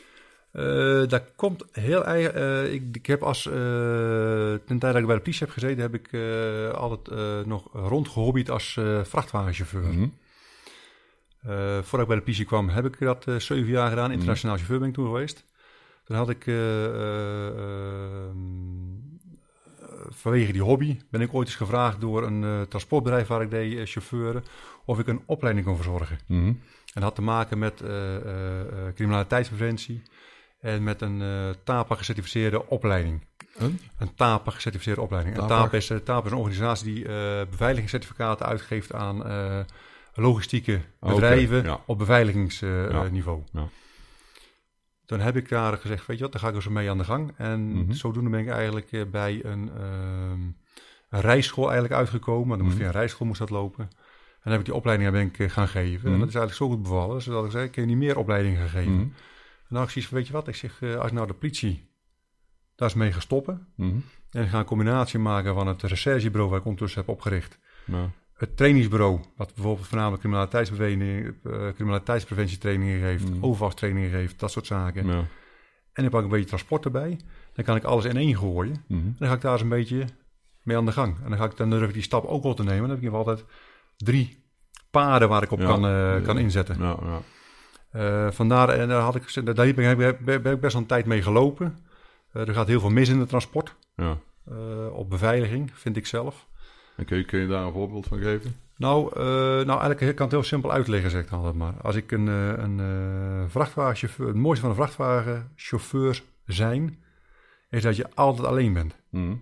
Uh, dat komt heel eigen. Uh, ik, ik heb als uh, ten tijd dat ik bij de politie heb gezeten, heb ik uh, altijd uh, nog rondgehobbied als uh, vrachtwagenchauffeur. Mm-hmm. Uh, voordat ik bij de politie kwam, heb ik dat uh, zeven jaar gedaan. Internationaal mm-hmm. chauffeur ben ik toen geweest. Toen had ik, uh, uh, uh, vanwege die hobby, ben ik ooit eens gevraagd door een uh, transportbedrijf waar ik deed uh, chauffeuren, of ik een opleiding kon verzorgen. Mm-hmm. En dat had te maken met uh, uh, uh, criminaliteitspreventie en met een uh, TAPA gecertificeerde opleiding. Huh? Een TAPA gecertificeerde opleiding. Een TAPA is, uh, TAPA is een organisatie die uh, beveiligingscertificaten uitgeeft aan uh, logistieke bedrijven okay, ja. op beveiligingsniveau. Uh, ja. Ja. Toen heb ik daar gezegd, weet je wat, daar ga ik dus mee aan de gang. En mm-hmm. zodoende ben ik eigenlijk uh, bij een, uh, een rijschool eigenlijk uitgekomen. Dan mm-hmm. via een rijschool moest dat lopen. En dan heb ik die opleiding ben ik uh, gaan geven. Mm-hmm. En dat is eigenlijk zo goed bevallen, zodat ik zei, ik kan je niet meer opleidingen gaan geven. Mm-hmm. En dan had ik zoiets van, weet je wat, ik zeg, uh, als ik nou de politie daar is mee ga stoppen. Mm-hmm. En ik ga een combinatie maken van het recherchebureau waar ik ondertussen heb opgericht. Ja. Het trainingsbureau, wat bijvoorbeeld voornamelijk criminaliteitspreventie, uh, criminaliteitspreventietrainingen geeft, mm. overvalstrainingen geeft, dat soort zaken. Ja. En dan pak ik een beetje transport erbij. Dan kan ik alles in één gooien. Mm-hmm. En dan ga ik daar eens een beetje mee aan de gang. En dan, ga ik, dan durf ik die stap ook wel te nemen. Dan heb ik in ieder geval altijd drie paarden waar ik op ja. kan, uh, kan inzetten. Ja, ja. Uh, vandaar, en daar, had ik, daar heb ik, ben ik best wel een tijd mee gelopen. Uh, er gaat heel veel mis in het transport. Ja. Uh, op beveiliging, vind ik zelf. En kun je, kun je daar een voorbeeld van geven? Nou, uh, nou eigenlijk kan ik het heel simpel uitleggen, zeg ik altijd maar. Als ik een, een, een vrachtwagenchauffeur... Het mooiste van een vrachtwagenchauffeur zijn, is dat je altijd alleen bent. Mm.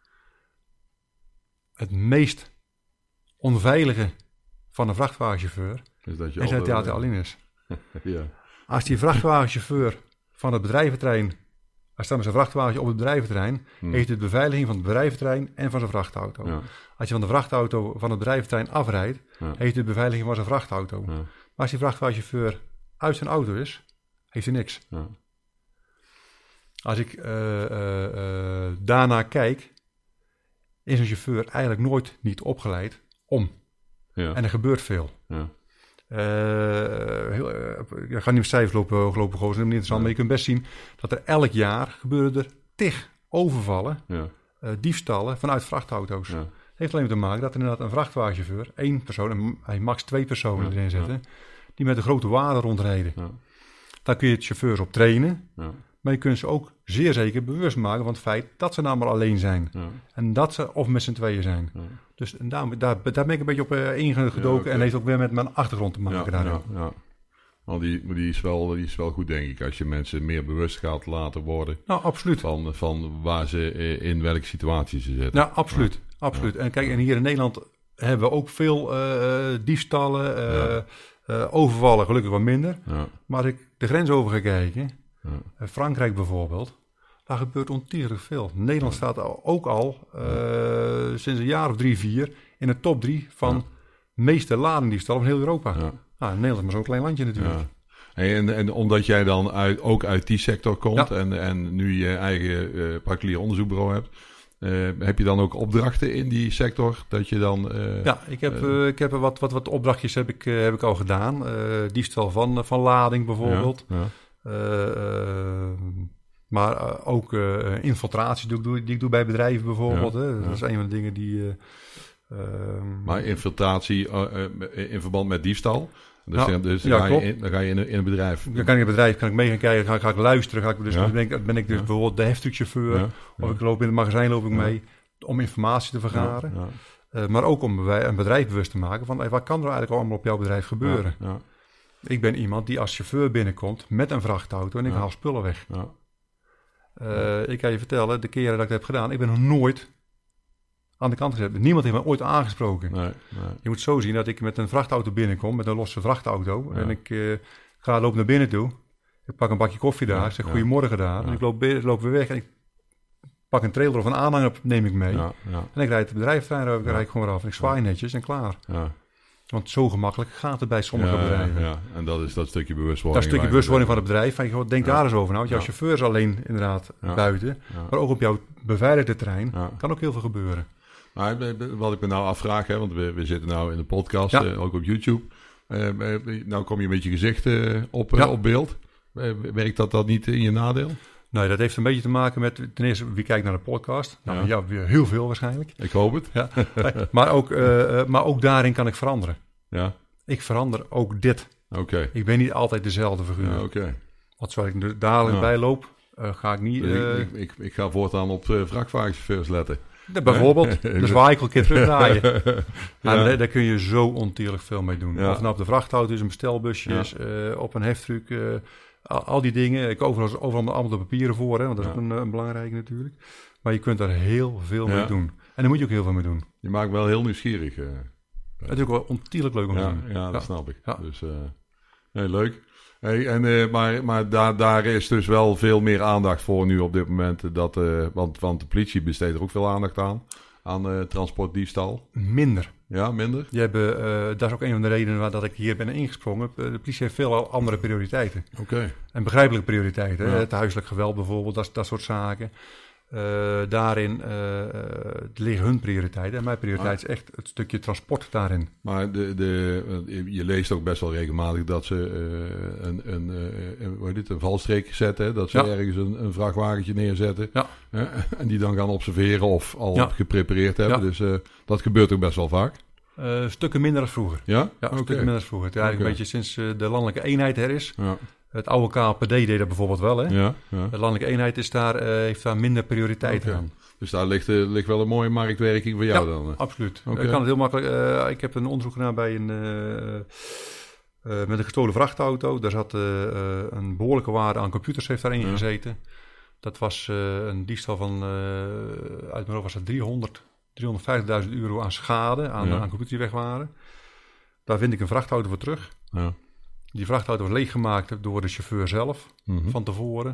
Het meest onveilige van een vrachtwagenchauffeur is dat, je is dat hij altijd alleen is. Ja. Als die vrachtwagenchauffeur van het bedrijventerrein... Hij staat met zijn vrachtwagen op het bedrijventerrein, hmm. heeft de beveiliging van het bedrijventerrein en van zijn vrachtauto. Ja. Als je van de vrachtauto van het bedrijventerrein afrijdt, ja. heeft de beveiliging van zijn vrachtauto. Ja. Maar als die vrachtwagenchauffeur uit zijn auto is, heeft hij niks. Ja. Als ik uh, uh, uh, daarna kijk, is een chauffeur eigenlijk nooit niet opgeleid om. Ja. En er gebeurt veel. Ja. Uh, heel, uh, ik ga niet met cijfers lopen, lopen gooien, dat is niet interessant. Ja. Maar je kunt best zien dat er elk jaar gebeuren er tig overvallen, ja. uh, diefstallen vanuit vrachtauto's. Ja. Het heeft alleen maar te maken dat er inderdaad een vrachtwagenchauffeur, één persoon, en max twee personen ja. erin zetten, ja. die met een grote waarde rondrijden. Ja. Daar kun je de chauffeurs op trainen, ja. maar je kunt ze ook zeer zeker bewust maken van het feit dat ze nou maar alleen zijn. Ja. En dat ze of met z'n tweeën zijn. Ja. Dus daar, daar, daar ben ik een beetje op uh, ingedoken ja, okay. en heeft ook weer met mijn achtergrond te maken. Ja, ja, ja. Want die, die, is wel, die is wel goed, denk ik, als je mensen meer bewust gaat laten worden. Nou, absoluut. Van, van waar ze in welke situatie ze zitten. Ja, absoluut. Ja. absoluut. Ja. En kijk, en hier in Nederland hebben we ook veel uh, diefstallen, uh, ja. uh, overvallen, gelukkig wat minder. Ja. Maar als ik de grens over ga kijken, ja. uh, Frankrijk bijvoorbeeld, daar gebeurt ontiegelijk veel. Nederland ja. staat ook al uh, ja. sinds een jaar of drie, vier in de top drie van ja. meeste ladendiefstallen van heel Europa. Ja. Nou, Nederland is maar zo'n klein landje natuurlijk. Ja. En, en omdat jij dan uit, ook uit die sector komt ja. en, en nu je eigen uh, particulier onderzoekbureau hebt, uh, heb je dan ook opdrachten in die sector dat je dan... Uh, ja, ik heb, uh, ik heb wat, wat, wat opdrachtjes heb ik, uh, heb ik al gedaan. Uh, diefstal van, van lading bijvoorbeeld. Ja. Ja. Uh, uh, maar uh, ook uh, infiltratie die ik, doe, die ik doe bij bedrijven bijvoorbeeld. Ja. Hè? Dat ja. is een van de dingen die... Uh, uh, maar infiltratie uh, uh, in verband met diefstal... Dus, nou, dus ja, dan, ga je in, dan ga je in een, in een bedrijf. Dan kan ik in een bedrijf kan ik mee gaan kijken, ga, ga ik luisteren. Ga ik, dus ja. ben, ik, ben ik dus ja. bijvoorbeeld de heftruckchauffeur. Ja. Ja. Of ik loop in het magazijn loop ik ja. mee om informatie te vergaren. Ja. Ja. Uh, maar ook om een bedrijf bewust te maken van hey, wat kan er eigenlijk allemaal op jouw bedrijf gebeuren. Ja. Ja. Ik ben iemand die als chauffeur binnenkomt met een vrachtauto en ik ja. haal spullen weg. Ja. Uh, ja. Ik kan je vertellen, de keren dat ik dat heb gedaan, ik ben nog nooit aan de kant gezet. Niemand heeft me ooit aangesproken. Nee, nee. Je moet zo zien dat ik met een vrachtauto binnenkom, met een losse vrachtauto. Ja. En ik uh, ga loop naar binnen toe. Ik pak een bakje koffie daar. Ja, ik zeg ja. goedemorgen daar. Ja. En ik loop, loop weer weg en ik pak een trailer of een aanhanger neem ik mee. Ja, ja. En ik rijd het bedrijfterrein over, ik ja. rijd gewoon af. En ik zwaai ja. netjes en klaar. Ja. Want zo gemakkelijk gaat het bij sommige ja, bedrijven. Ja, en dat is dat stukje bewustwording. Dat stukje bewustwording van het bedrijf. Denk ja. daar eens over nou. Want jouw ja. chauffeur is alleen inderdaad ja. buiten. Ja. Maar ook op jouw beveiligde terrein ja. kan ook heel veel gebeuren. Maar wat ik me nou afvraag, hè, want we, we zitten nou in de podcast, ja. uh, ook op YouTube. Uh, nou kom je met je gezicht uh, op, uh, ja. op beeld. werkt dat dan niet in je nadeel? Nee, dat heeft een beetje te maken met, ten eerste, wie kijkt naar de podcast? Nou, ja, ja weer heel veel waarschijnlijk. Ik hoop het. Ja. maar, ook, uh, maar ook daarin kan ik veranderen. Ja. Ik verander ook dit. Oké. Okay. Ik ben niet altijd dezelfde figuur. Ja, Oké. Okay. Want zoals ik er dadelijk ja. bij loop, uh, ga ik niet... Uh... Ik, ik, ik ga voortaan op uh, vrachtwagenchauffeurs letten. Ja, bijvoorbeeld. Dus waar ik wel een keer terugdraaien. ja. Daar, daar kun je zo ontierlijk veel mee doen. Ja. Of nou op de vrachtauto is, een bestelbusje is, ja. uh, op een heftruck... Uh, al, al die dingen. Ik overal, overal allemaal de papieren voor, hè, want dat is ja. ook een, een belangrijke natuurlijk. Maar je kunt er heel veel ja. mee doen. En daar moet je ook heel veel mee doen. Je maakt wel heel nieuwsgierig. Uh, het is ook wel ontierlijk leuk om ja, te doen. Ja, dat ja. snap ik. Ja. Dus, uh, nee, leuk. Hey, en, uh, maar maar daar, daar is dus wel veel meer aandacht voor nu op dit moment. Dat, uh, want, want de politie besteedt er ook veel aandacht aan. Aan uh, transportdiefstal. Minder. Ja, minder? Die hebben, uh, dat is ook een van de redenen waar dat ik hier ben ingesprongen. De politie heeft veel andere prioriteiten. Oké. Okay. En begrijpelijke prioriteiten. Ja. Het huiselijk geweld bijvoorbeeld, dat, dat soort zaken. Uh, daarin uh, liggen hun prioriteiten. En mijn prioriteit ah. is echt het stukje transport daarin. Maar de, de, je leest ook best wel regelmatig dat ze uh, een, een, uh, een, hoe heet het, een valstreek zetten. Hè? Dat ze ja. ergens een, een vrachtwagentje neerzetten. Ja. Hè? En die dan gaan observeren of al ja. geprepareerd hebben. Ja. Dus uh, dat gebeurt ook best wel vaak. Uh, stukken minder dan vroeger. Ja? Ja, okay. stukken minder dan vroeger. Het is eigenlijk okay. een beetje sinds uh, de landelijke eenheid er is. Ja. Het oude K P D deed dat bijvoorbeeld wel. Hè? Ja, ja. De landelijke eenheid is daar, uh, heeft daar minder prioriteit okay. aan. Dus daar ligt, uh, ligt wel een mooie marktwerking voor jou ja, dan? Uh. absoluut. Okay. Ik kan het heel makkelijk. Uh, ik heb een onderzoek gedaan bij een, uh, uh, met een gestolen vrachtauto. Daar zat uh, uh, een behoorlijke waarde aan computers heeft daarin ja. gezeten. Dat was uh, een diefstal van, uh, uit mijn hoofd was dat driehonderd, driehonderdvijftigduizend euro aan schade, aan, ja. aan computers die weg waren. Daar vind ik een vrachtauto voor terug. Ja. Die vrachtauto was leeggemaakt door de chauffeur zelf, mm-hmm. van tevoren.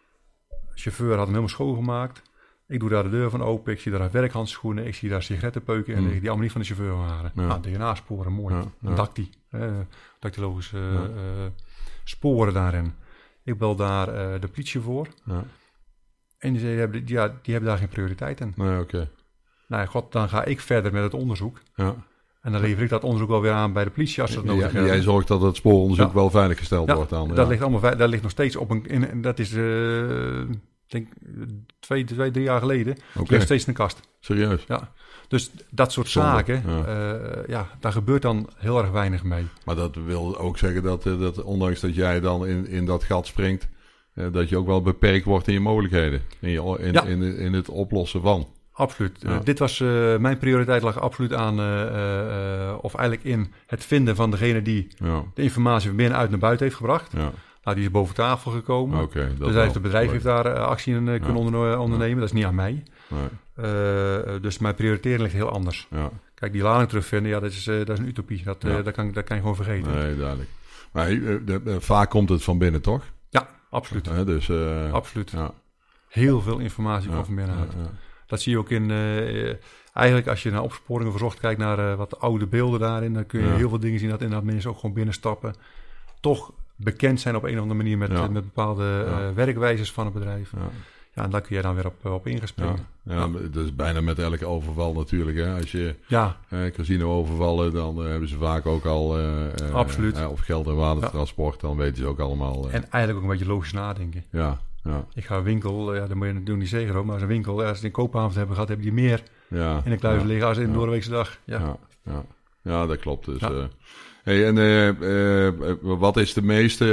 De chauffeur had hem helemaal schoongemaakt. Ik doe daar de deur van open, ik zie daar werkhandschoenen, ik zie daar sigarettenpeuken en mm. die allemaal niet van de chauffeur waren. Ja. Ah, D N A-sporen, mooi. Ja, ja. Dacti, eh, dactylogische uh, ja. uh, sporen daarin. Ik bel daar uh, de politie voor. Ja. En die, die, hebben, die, ja, die hebben daar geen prioriteit in. Nee, oké. Okay. Nou god, dan ga ik verder met het onderzoek. Ja. En dan lever ik dat onderzoek wel weer aan bij de politie als ze dat nodig hebben. Ja, jij zorgt dat het spooronderzoek ja. wel veiliggesteld ja, wordt dan. Ja. Dat ligt allemaal, dat ligt nog steeds op een, in, dat is, uh, denk twee, twee, drie jaar geleden. Okay. Ligt steeds in de kast. Serieus? Ja. Dus dat soort Zonde. zaken, ja. Uh, ja, daar gebeurt dan heel erg weinig mee. Maar dat wil ook zeggen dat, dat ondanks dat jij dan in, in dat gat springt, uh, dat je ook wel beperkt wordt in je mogelijkheden. In, je, in, ja. in, in, in het oplossen van. Absoluut. Ja. Uh, dit was, uh, mijn prioriteit lag absoluut aan, uh, uh, of eigenlijk in het vinden van degene die ja. de informatie van binnenuit naar buiten heeft gebracht. Ja. Nou, die is boven tafel gekomen. Okay, dus heeft het bedrijf heeft daar uh, actie in uh, kunnen ja. onder, ondernemen. Dat is niet aan mij. Nee. Uh, dus mijn prioritering ligt heel anders. Ja. Kijk, die lading terugvinden, ja, dat is, uh, dat is een utopie. Dat, ja. uh, dat, kan, dat kan je gewoon vergeten. Nee, duidelijk. Maar uh, de, uh, vaak komt het van binnen, toch? Ja, absoluut. Uh, dus, uh, absoluut. Ja. Heel veel informatie ja. komt van binnenuit. Ja, ja. Dat zie je ook in... Uh, eigenlijk als je naar opsporingen verzocht kijkt naar uh, wat oude beelden daarin, dan kun je ja. heel veel dingen zien dat inderdaad mensen ook gewoon binnenstappen. Toch bekend zijn op een of andere manier met, ja. met bepaalde ja. uh, werkwijzes van het bedrijf. Ja. Ja, en daar kun je dan weer op, op ingespringen. Ja, ja, ja. Dat is bijna met elke overval natuurlijk. Hè. Als je ja. uh, casino overvallen, dan uh, hebben ze vaak ook al... Uh, Absoluut. Uh, of geld- en watertransport, ja. dan weten ze ook allemaal... Uh, en eigenlijk ook een beetje logisch nadenken. Ja, ja. Ik ga een winkel, ja, dan moet je het doen niet zeggen hoor, maar als een winkel, als ze een koopavond hebben gehad, hebben die meer ja. in de kluis ja. liggen als in de ja. Noorweegse dag. Ja. Ja, ja. ja, dat klopt. Dus, ja. uh, hey, en uh, uh, wat is de meeste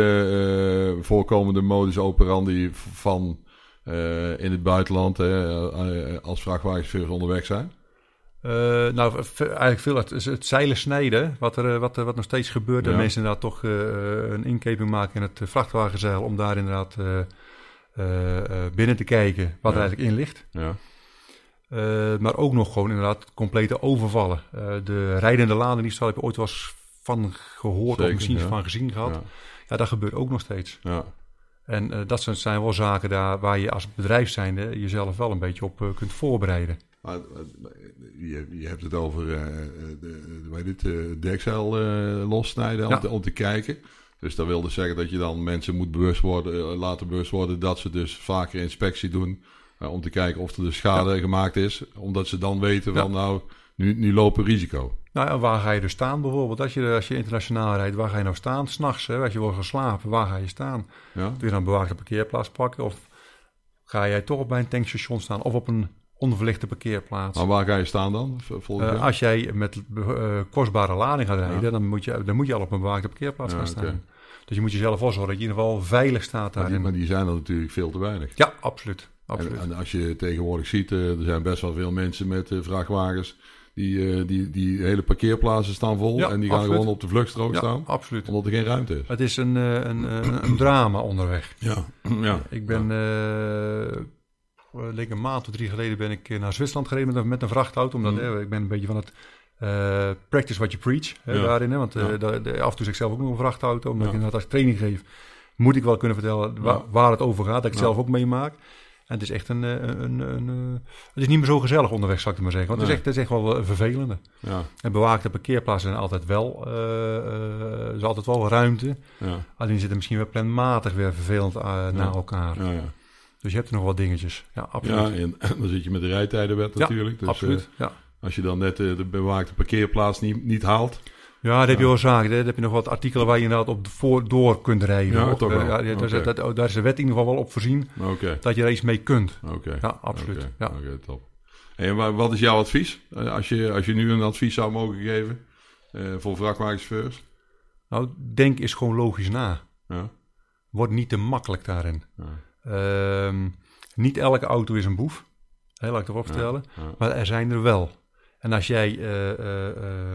uh, voorkomende modus operandi van uh, in het buitenland uh, als vrachtwagenchauffeurs onderweg zijn? Uh, nou, eigenlijk veel het, het zeilen snijden, wat er, wat er wat nog steeds gebeurt. Ja. Dat mensen inderdaad toch uh, een inkeping maken in het vrachtwagenzeil om daar inderdaad uh, uh, uh, binnen te kijken wat ja. er eigenlijk in ligt. Ja. Uh, maar ook nog gewoon inderdaad complete overvallen. Uh, de rijdende ladendiefstal heb je ooit wel eens van gehoord Zeker, of misschien ja. van gezien gehad. Ja. ja, dat gebeurt ook nog steeds. Ja. En uh, dat zijn wel zaken daar waar je als bedrijf zijnde jezelf wel een beetje op uh, kunt voorbereiden. Maar, je, je hebt het over uh, de, de, dit, uh, dekzeil uh, lossnijden ja. om, te, om te kijken. Dus dat wil dus zeggen dat je dan mensen moet bewust worden, uh, laten bewust worden dat ze dus vaker inspectie doen. Uh, om te kijken of er dus schade ja. gemaakt is. Omdat ze dan weten van ja. nou, nu, nu lopen risico. Nou, en waar ga je dus staan bijvoorbeeld? Als je, als je internationaal rijdt, waar ga je nou staan? 's Nachts, als je wordt geslapen, waar ga je staan? Ja? Doe je dan een bewaakte parkeerplaats pakken? Of ga jij toch bij een tankstation staan? Of op een onverlichte parkeerplaats? Maar waar ga je staan dan? Uh, als jij met uh, kostbare lading gaat rijden, ja. dan, moet je, dan moet je al op een bewaakte parkeerplaats ja, gaan staan. Okay. Dus je moet jezelf wel zorgen dat je in ieder geval veilig staat daarin. Maar die, maar die zijn er natuurlijk veel te weinig. Ja, absoluut. absoluut. En, en als je tegenwoordig ziet, uh, er zijn best wel veel mensen met uh, vrachtwagens... Die, uh, die, die hele parkeerplaatsen staan vol ja, en die gaan absoluut. gewoon op de vluchtstrook ja, staan. Absoluut. Omdat er geen ruimte is. Het is een, een, een, een drama onderweg. Ja. ja. Ik ben, ja. uh, denk een maand of drie geleden ben ik naar Zwitserland gereden met een, met een vrachtauto. Omdat mm. uh, ik ben een beetje van het uh, practice what you preach hè, ja. daarin. Hè, want uh, ja. de, de, af en toe zeg ik zelf ook nog een vrachtauto. Omdat ja. ik inderdaad als ik training geef, moet ik wel kunnen vertellen waar, waar het over gaat. Dat ik het ja. zelf ook meemaak. En het is echt een, een, een, een, een... Het is niet meer zo gezellig onderweg, zou ik maar zeggen. Want nee. het, is echt, het is echt wel vervelende. Ja. En bewaakte parkeerplaatsen zijn altijd wel... Uh, uh, is altijd wel ruimte. Ja. Alleen zitten misschien wel planmatig weer vervelend uh, ja. na elkaar. Ja, ja. Dus je hebt er nog wat dingetjes. Ja, absoluut. Ja, en, en dan zit je met de rijtijdenwet natuurlijk. Ja, dus, absoluut. Uh, ja. Als je dan net uh, de bewaakte parkeerplaats niet, niet haalt... Ja, daar heb je wel zaken. Daar heb je nog wat artikelen waar je inderdaad op voor door kunt rijden. Ja, toch wel. Uh, ja, daar, okay. dat, dat, daar is de wet in ieder geval wel op voorzien okay. dat je er iets mee kunt. Okay. Ja, absoluut. Oké, okay. ja. okay, top. En wat is jouw advies? Als je, als je nu een advies zou mogen geven uh, voor vrachtwagenchauffeurs? Nou, denk eens gewoon logisch na. Ja. Word niet te makkelijk daarin. Ja. Um, niet elke auto is een boef. Heel laat ik erop vertellen. Ja, ja. Maar er zijn er wel. En als jij... Uh, uh, uh,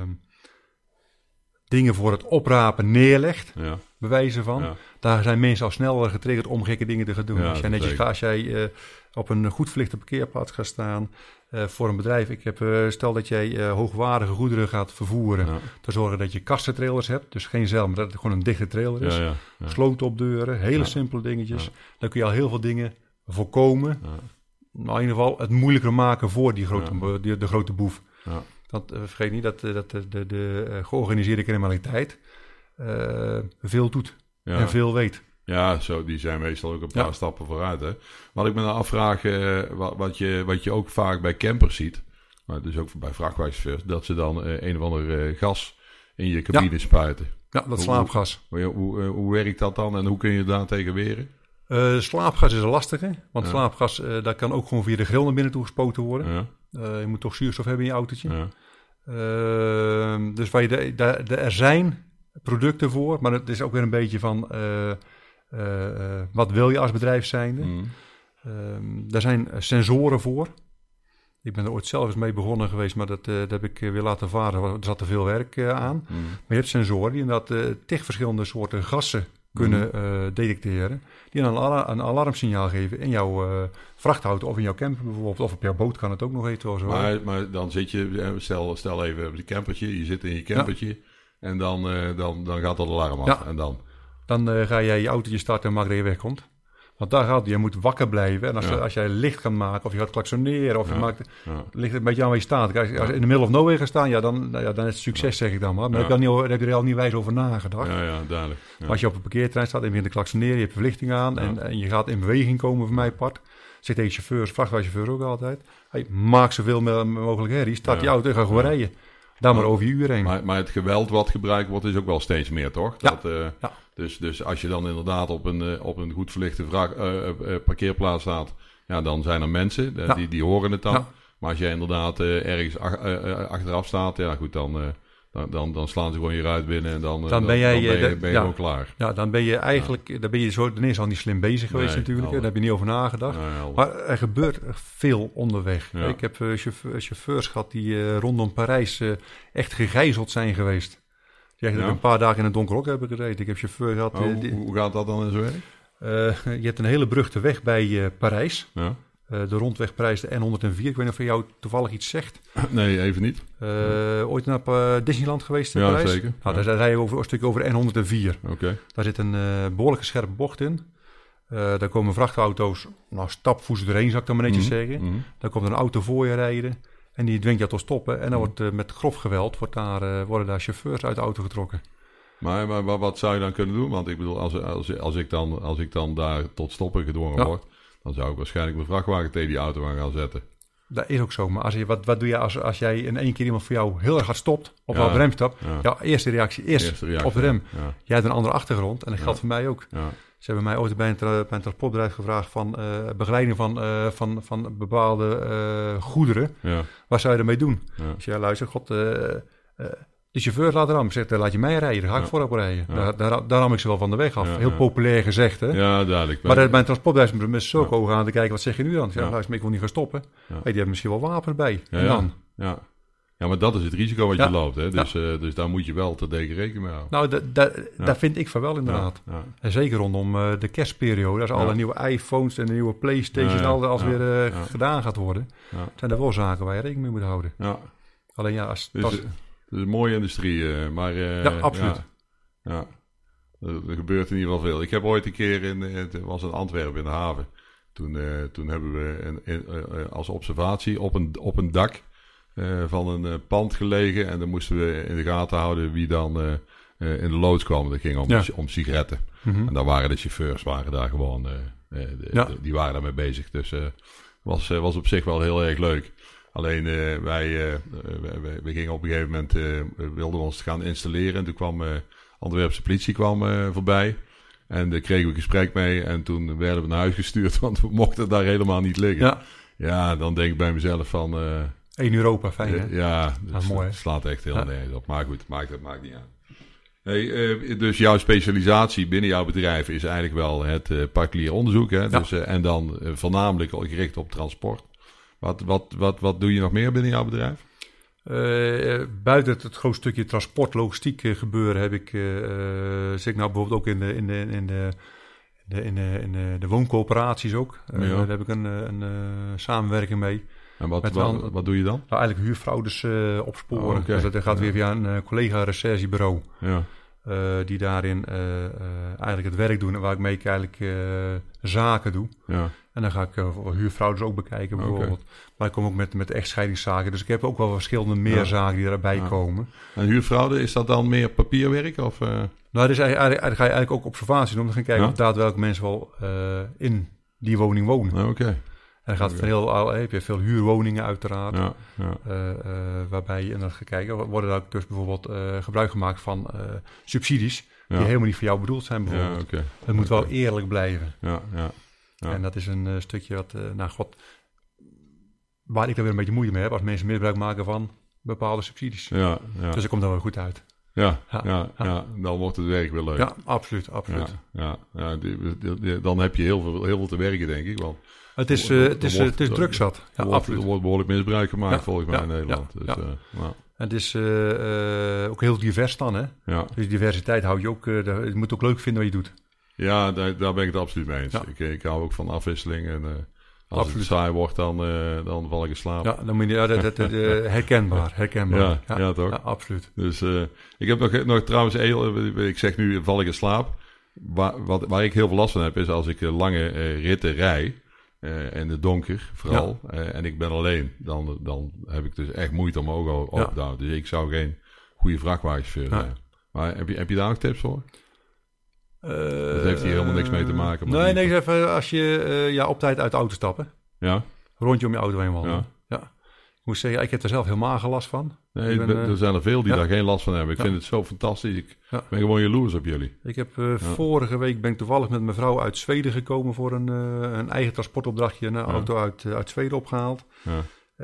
dingen voor het oprapen neerlegt, ja. bewijzen van, ja. daar zijn mensen al sneller getriggerd om gekke dingen te gaan doen. Ja, als jij, netjes gaat, als jij uh, op een goed verlichte parkeerplaats gaat staan uh, voor een bedrijf. Ik heb, uh, stel dat jij uh, hoogwaardige goederen gaat vervoeren, ja. te zorgen dat je kastentrailers hebt, dus geen zeil, maar dat het gewoon een dichte trailer is. Ja, ja, ja. Sloten op deuren, hele ja. simpele dingetjes. Ja. Dan kun je al heel veel dingen voorkomen. Ja. Nou, in ieder geval het moeilijker maken voor die grote, ja. die, de grote boef. Ja. Want uh, vergeet niet dat, uh, dat de, de, de uh, georganiseerde criminaliteit uh, veel doet ja. en veel weet. Ja, zo, die zijn meestal ook een paar ja. stappen vooruit. Hè? Wat ik me dan afvraag, uh, wat, wat, je, wat je ook vaak bij campers ziet, maar dus ook bij vrachtwagenchauffeurs, dat ze dan uh, een of ander uh, gas in je cabine ja. spuiten. Ja, dat hoe, slaapgas. Hoe, hoe, hoe, hoe werkt dat dan en hoe kun je daar tegen weren? Uh, slaapgas is een lastige, want ja. slaapgas uh, dat kan ook gewoon via de grill naar binnen toe gespoten worden. Ja. Uh, je moet toch zuurstof hebben in je autootje. Ja. Uh, dus waar je de, de, de, er zijn producten voor, maar het is ook weer een beetje van uh, uh, uh, wat wil je als bedrijf zijnde. Mm. Uh, daar zijn sensoren voor. Ik ben er ooit zelf eens mee begonnen geweest, maar dat, uh, dat heb ik weer laten varen. Er zat te veel werk uh, aan. Mm. Maar je hebt sensoren die inderdaad uh, tig verschillende soorten gassen kunnen uh, detecteren, die een, alarm, een alarmsignaal geven in jouw uh, vrachtauto of in jouw camper bijvoorbeeld, of op jouw boot kan het ook nog eventueel zo. Maar, maar dan zit je, stel, stel even op je campertje, je zit in je campertje ja. en dan, uh, dan, dan gaat dat alarm af. Ja. En dan? Dan uh, ga jij je autootje starten en maak dat je wegkomt. Want daar gaat, je moet wakker blijven. En als, ja. als jij licht kan maken, of je gaat klaksoneren, of ja. je maakt, ja. ligt een beetje aan waar je staat. Als je ja. in de middle of nowhere gaat staan, ja, dan, ja, dan is het succes, ja. zeg ik dan maar. Maar ja. daar, heb je, daar heb je er al niet wijs over nagedacht. Ja, ja, duidelijk. Ja. Maar als je op een parkeerterrein staat en je begint te klaksoneren, je hebt verlichting aan ja. en, en je gaat in beweging komen voor mijn part. Zeg tegen chauffeurs, vrachtwagenchauffeur ook altijd. Hey, maak zoveel mogelijk herrie, start ja. die auto en ga gewoon ja. rijden. Daar maar over je uur heen. Maar, maar het geweld wat gebruikt wordt is ook wel steeds meer, toch? Ja. Dat, uh, ja. dus, dus als je dan inderdaad op een, uh, op een goed verlichte vraag, uh, uh, parkeerplaats staat, ja, dan zijn er mensen, uh, ja. die, die horen het dan. Ja. Maar als jij inderdaad uh, ergens ach, uh, uh, achteraf staat, ja goed, dan, uh, dan, dan, dan slaan ze gewoon je ruit binnen en dan, uh, dan ben, jij, dan ben je, de, ben je ja. gewoon klaar. Ja, dan ben je eigenlijk, ja. dan ben je zo ten eerste al niet slim bezig geweest nee, natuurlijk. Daar heb je niet over nagedacht. Nee, maar er gebeurt veel onderweg. Ja. Ik heb uh, chauffeurs, chauffeurs gehad die uh, rondom Parijs uh, echt gegijzeld zijn geweest. Die echt ja. een paar dagen in het donker ook hebben gereden. Ik heb chauffeur gehad. Oh, uh, die, hoe gaat dat dan in zo werk? Uh, je hebt een hele beruchte weg bij uh, Parijs. Ja. Uh, de rondweg Parijs, de N honderdvier. Ik weet niet of voor jou toevallig iets zegt. Nee, even niet. Uh, ooit naar uh, Disneyland geweest in ja, Parijs? Zeker. Nou, ja. Daar rij je over, een stuk over de N honderdvier. Okay. Daar zit een uh, behoorlijke scherpe bocht in. Uh, daar komen vrachtauto's, nou stapvoets doorheen zou ik dan maar netjes mm-hmm. zeggen. Mm-hmm. Daar komt een auto voor je rijden en die dwingt jou tot stoppen. En dan mm-hmm. wordt uh, met grof geweld wordt daar, uh, worden daar chauffeurs uit de auto getrokken. Maar, maar, maar wat zou je dan kunnen doen? Want ik bedoel, als, als, als, ik, dan, als ik dan daar tot stoppen gedwongen ja. word, dan zou ik waarschijnlijk mijn vrachtwagen tegen die auto aan gaan zetten. Dat is ook zo. Maar als je, wat, wat doe je als, als jij in één keer iemand voor jou heel erg hard stopt, of ja, op de rem stapt? Ja. Jouw eerste reactie is eerste reactie, op de rem. Ja. Jij hebt een andere achtergrond en dat geldt ja. voor mij ook. Ja. Ze hebben mij ooit bij een, tra- bij een transportbedrijf gevraagd van uh, begeleiding van, uh, van, van bepaalde uh, goederen. Ja. Wat zou je ermee doen? Ja. Dus ja, luister, god, uh, uh, de chauffeur laat rammen. Zegt, laat je mij rijden, dan ga ik ja. voorop rijden. Ja. Daar, daar, daar ram ik ze wel van de weg af. Ja, Heel ja. populair gezegd, hè? Ja, duidelijk. Maar bij een transportbedrijf met zulke ja. ogen aan te kijken, wat zeg je nu dan? Ja, ja. luister, ik wil niet gaan stoppen. Ja. Hey, die hebben misschien wel wapens bij. Ja, en dan? Ja. ja. Ja, maar dat is het risico wat ja. je loopt. Hè? Dus, ja. uh, dus daar moet je wel te degen rekening mee houden. Nou, da, da, ja. daar vind ik van wel inderdaad. Ja. Ja. En zeker rondom uh, de kerstperiode. Als ja. alle nieuwe iPhones en de nieuwe PlayStation ja, ja. alles ja. weer uh, ja. gedaan gaat worden. Ja. Zijn er wel zaken waar je rekening mee moet houden. Ja. Alleen ja, als... Dus, dat... Het is een mooie industrie, uh, maar... Uh, ja, absoluut. Ja, ja. Er gebeurt in ieder geval veel. Ik heb ooit een keer, in, het was in Antwerpen in de haven. Toen, uh, toen hebben we een, in, uh, als observatie op een, op een dak... Uh, van een uh, pand gelegen. En dan moesten we in de gaten houden wie dan uh, uh, in de loods kwam. Dat ging om, ja. om sigaretten. Mm-hmm. En dan waren de chauffeurs waren daar gewoon... Uh, uh, de, ja. de, die waren daarmee bezig. Dus het uh, was, uh, was op zich wel heel erg leuk. Alleen uh, wij, uh, wij, wij gingen op een gegeven moment... Uh, wilden we ons gaan installeren. En toen kwam uh, Antwerpse politie kwam, uh, voorbij. En daar kregen we een gesprek mee. En toen werden we naar huis gestuurd. Want we mochten daar helemaal niet liggen. Ja, ja dan denk ik bij mezelf van... Uh, Eén Europa, fijn hè? Ja, dus ah, mooi, het slaat echt heel ja. nergens op. Maar goed, maakt, dat maakt niet uit. Hey, uh, dus jouw specialisatie binnen jouw bedrijf is eigenlijk wel het uh, particulier onderzoek. Hè? Ja. Dus, uh, en dan uh, voornamelijk gericht op transport. Wat, wat, wat, wat doe je nog meer binnen jouw bedrijf? Uh, buiten het, het groot stukje transport, logistiek uh, gebeuren heb ik, uh, zit ik nou bijvoorbeeld ook in de, in de, in de, in de, in de, in de, de wooncoöperaties ook. Uh, ja. Daar heb ik een, een, een samenwerking mee. En wat, wat, wat, wat doe je dan? Nou, eigenlijk huurfraudes uh, opsporen. Oh, okay. Dus dat gaat ja. weer via een uh, collega-recherchebureau. Ja. Uh, die daarin uh, uh, eigenlijk het werk doen. Waar ik mee eigenlijk uh, zaken doe. Ja. En dan ga ik uh, huurfraudes ook bekijken bijvoorbeeld. Okay. Maar ik kom ook met, met echtscheidingszaken. Dus ik heb ook wel verschillende meer ja. zaken die erbij ja. komen. En huurfraude, is dat dan meer papierwerk? Of, uh... Nou, dus eigenlijk, eigenlijk, ga je eigenlijk ook observatie doen. Dan ga je kijken ja? of daadwerkelijk mensen wel uh, in die woning wonen. Oké. Okay. En dan gaat okay. van heel, heb je veel huurwoningen uiteraard, ja, ja. Uh, uh, waarbij je en dan gaat kijken, worden er ook dus bijvoorbeeld uh, gebruik gemaakt van uh, subsidies ja. die helemaal niet voor jou bedoeld zijn bijvoorbeeld. Ja, okay. Het moet okay. wel eerlijk blijven. Ja, ja, ja. En dat is een uh, stukje wat, uh, nou god, waar ik dan weer een beetje moeite mee heb als mensen misbruik maken van bepaalde subsidies. Ja, ja. Dus dat komt dan wel goed uit. Ja, ja, ja, ja. ja, dan wordt het werk weer leuk. Ja, absoluut, absoluut. Ja, ja, ja die, die, die, dan heb je heel veel, heel veel te werken, denk ik. Want het is, uh, het is, wordt, het is druk zat. Ja, er, wordt, absoluut. er wordt behoorlijk misbruik gemaakt, ja, volgens mij, ja, in Nederland. Ja, dus, ja. Uh, nou. Het is uh, uh, ook heel divers dan, hè? Ja. Dus diversiteit hou je ook... Uh, je moet ook leuk vinden wat je doet. Ja, daar, daar ben ik het absoluut mee eens. Ja. Ik, ik hou ook van afwisseling en... Uh, Als absoluut. Het saai wordt, dan, uh, dan val ik in slaap. Ja, dan moet je, ja, dat, dat, dat, uh, herkenbaar, herkenbaar. Ja, ja, ja toch? Ja, absoluut. Dus uh, ik heb nog, nog trouwens, heel, ik zeg nu val ik in slaap. Waar, wat, waar ik heel veel last van heb, is als ik lange uh, ritten rij, uh, in de donker vooral, ja. uh, en ik ben alleen, dan, dan heb ik dus echt moeite om mijn ogen open ja. te houden. Dus ik zou geen goede vrachtwagenchauffeur zijn. Ja. Maar heb je, heb je daar ook tips voor? Uh, dat heeft hier helemaal niks mee te maken. Nee, nee, even als je uh, ja, op tijd uit de auto stappen. Ja. Rondje om je auto heen wandelen. Ja. ja. Ik moet zeggen, ik heb er zelf helemaal geen last van. Nee, ben, uh, er zijn er veel die ja. daar geen last van hebben. Ik ja. vind het zo fantastisch. Ik ja. ben gewoon jaloers op jullie. Ik heb uh, ja. vorige week ben ik toevallig met mijn vrouw uit Zweden gekomen voor een, uh, een eigen transportopdrachtje. Een ja. auto uit, uh, uit Zweden opgehaald. Ja.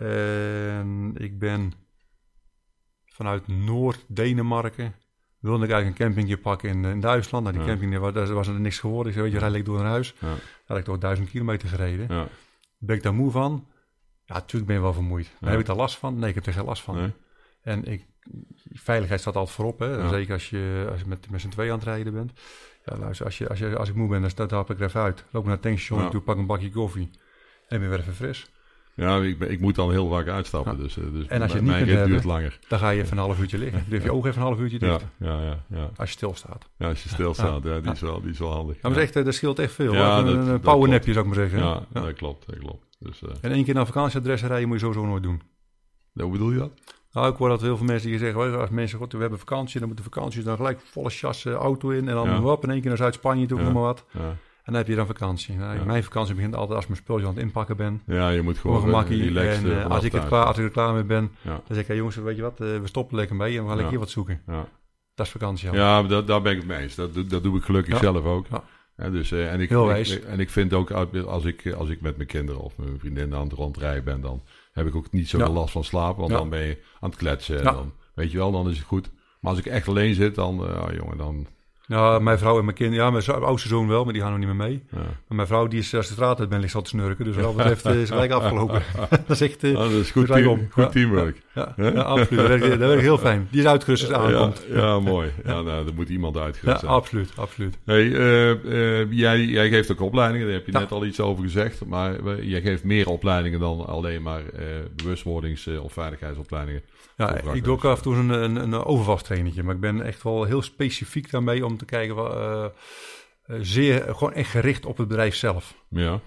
En ik ben vanuit Noord-Denemarken... wilde ik eigenlijk een campingje pakken in, in Duitsland. Nou, die ja. camping, daar was er niks geworden. Ik zei, weet je, rijd ik door naar huis. Ja. Daar had ik toch duizend kilometer gereden. Ja. Ben ik daar moe van? Ja, natuurlijk ben je wel vermoeid. Ja. Heb ik daar last van? Nee, ik heb er geen last van. Nee. En ik, veiligheid staat altijd voorop. Hè? Ja. Zeker als je, als je met, met z'n twee aan het rijden bent. Ja, luister, als, je, als, je, als ik moe ben, dan stap ik er even uit. Loop naar het tankstation, ja. doe, pak een bakje koffie. En ik ben weer even fris. Ja, ik, ben, ik moet dan heel vaak uitstappen. Ja. Dus, dus en als je mijn niet rit hebben, duurt langer. Dan ga je even een half uurtje liggen. Durf je ogen even een half uurtje dicht. Ja, ja, ja. Als je stilstaat. Ja, als je stilstaat. Ja, ja, die, is wel, die is wel handig. Ja, maar ja. echt, dat scheelt echt veel. Ja, dat, een powernapje zou ik maar zeggen. Ja, ja. dat klopt. Dat klopt. Dus, uh... En één keer naar vakantieadres rijden moet je sowieso nooit doen. Ja, hoe bedoel je dat? Nou, ik hoor dat heel veel mensen die zeggen, als mensen, god, we hebben vakantie, dan moet de vakantie dan gelijk volle chas uh, auto in en dan ja. op in één keer naar Zuid-Spanje toe, ja. maar wat. Ja. En dan heb je dan vakantie. Nou, Ja. Mijn vakantie begint altijd als ik mijn spulletjes aan het inpakken ben. Ja, je moet gewoon Gemakkie. relaxed. En uh, als, ik het klaar, als ik er klaar mee ben, ja. dan zeg ik, hey, jongens, weet je wat, uh, we stoppen lekker mee en we gaan lekker Ja. hier wat zoeken. Ja, Dat is vakantie al. ja dat, daar ben ik het mee eens. Dat, dat doe ik gelukkig Ja. zelf ook. Ja. Ja, dus, uh, en, ik, Heel ik, wijs. en ik vind ook, als ik, als ik met mijn kinderen of mijn vriendin aan het rondrijden ben, dan heb ik ook niet zoveel Ja. last van slapen. Want Ja. dan ben je aan het kletsen. En Ja. dan, weet je wel, dan is het goed. Maar als ik echt alleen zit, dan, uh, oh, jongen, dan... Ja, mijn vrouw en mijn kind, ja, mijn zo- oudste zoon wel, maar die gaan nog niet meer mee. Ja. Maar mijn vrouw, die is als de straat uit ben, ligt ze al te snurken. Dus wat dat betreft uh, is het gelijk afgelopen. dat is echt... Uh, Oh, dat is goed, gelijk team, om. goed Ja. teamwork. Ja, ja, ja, absoluut. Dat werkt, dat werkt heel fijn. Die is uitgerust als het aankomt. Ja, ja, mooi. Ja, nou, er moet iemand Ja, uitgerust zijn. absoluut, absoluut. Hey, uh, uh, jij, jij geeft ook opleidingen, daar heb je Ja. net al iets over gezegd. Maar uh, jij geeft meer opleidingen dan alleen maar uh, bewustwordings- uh, of veiligheidsopleidingen. Ja, ik doe ook af en toe een, een, een overvalstrainingje. Maar ik ben echt wel heel specifiek daarmee om te kijken... Wat, uh, uh, zeer, gewoon echt gericht op het bedrijf zelf. Ja.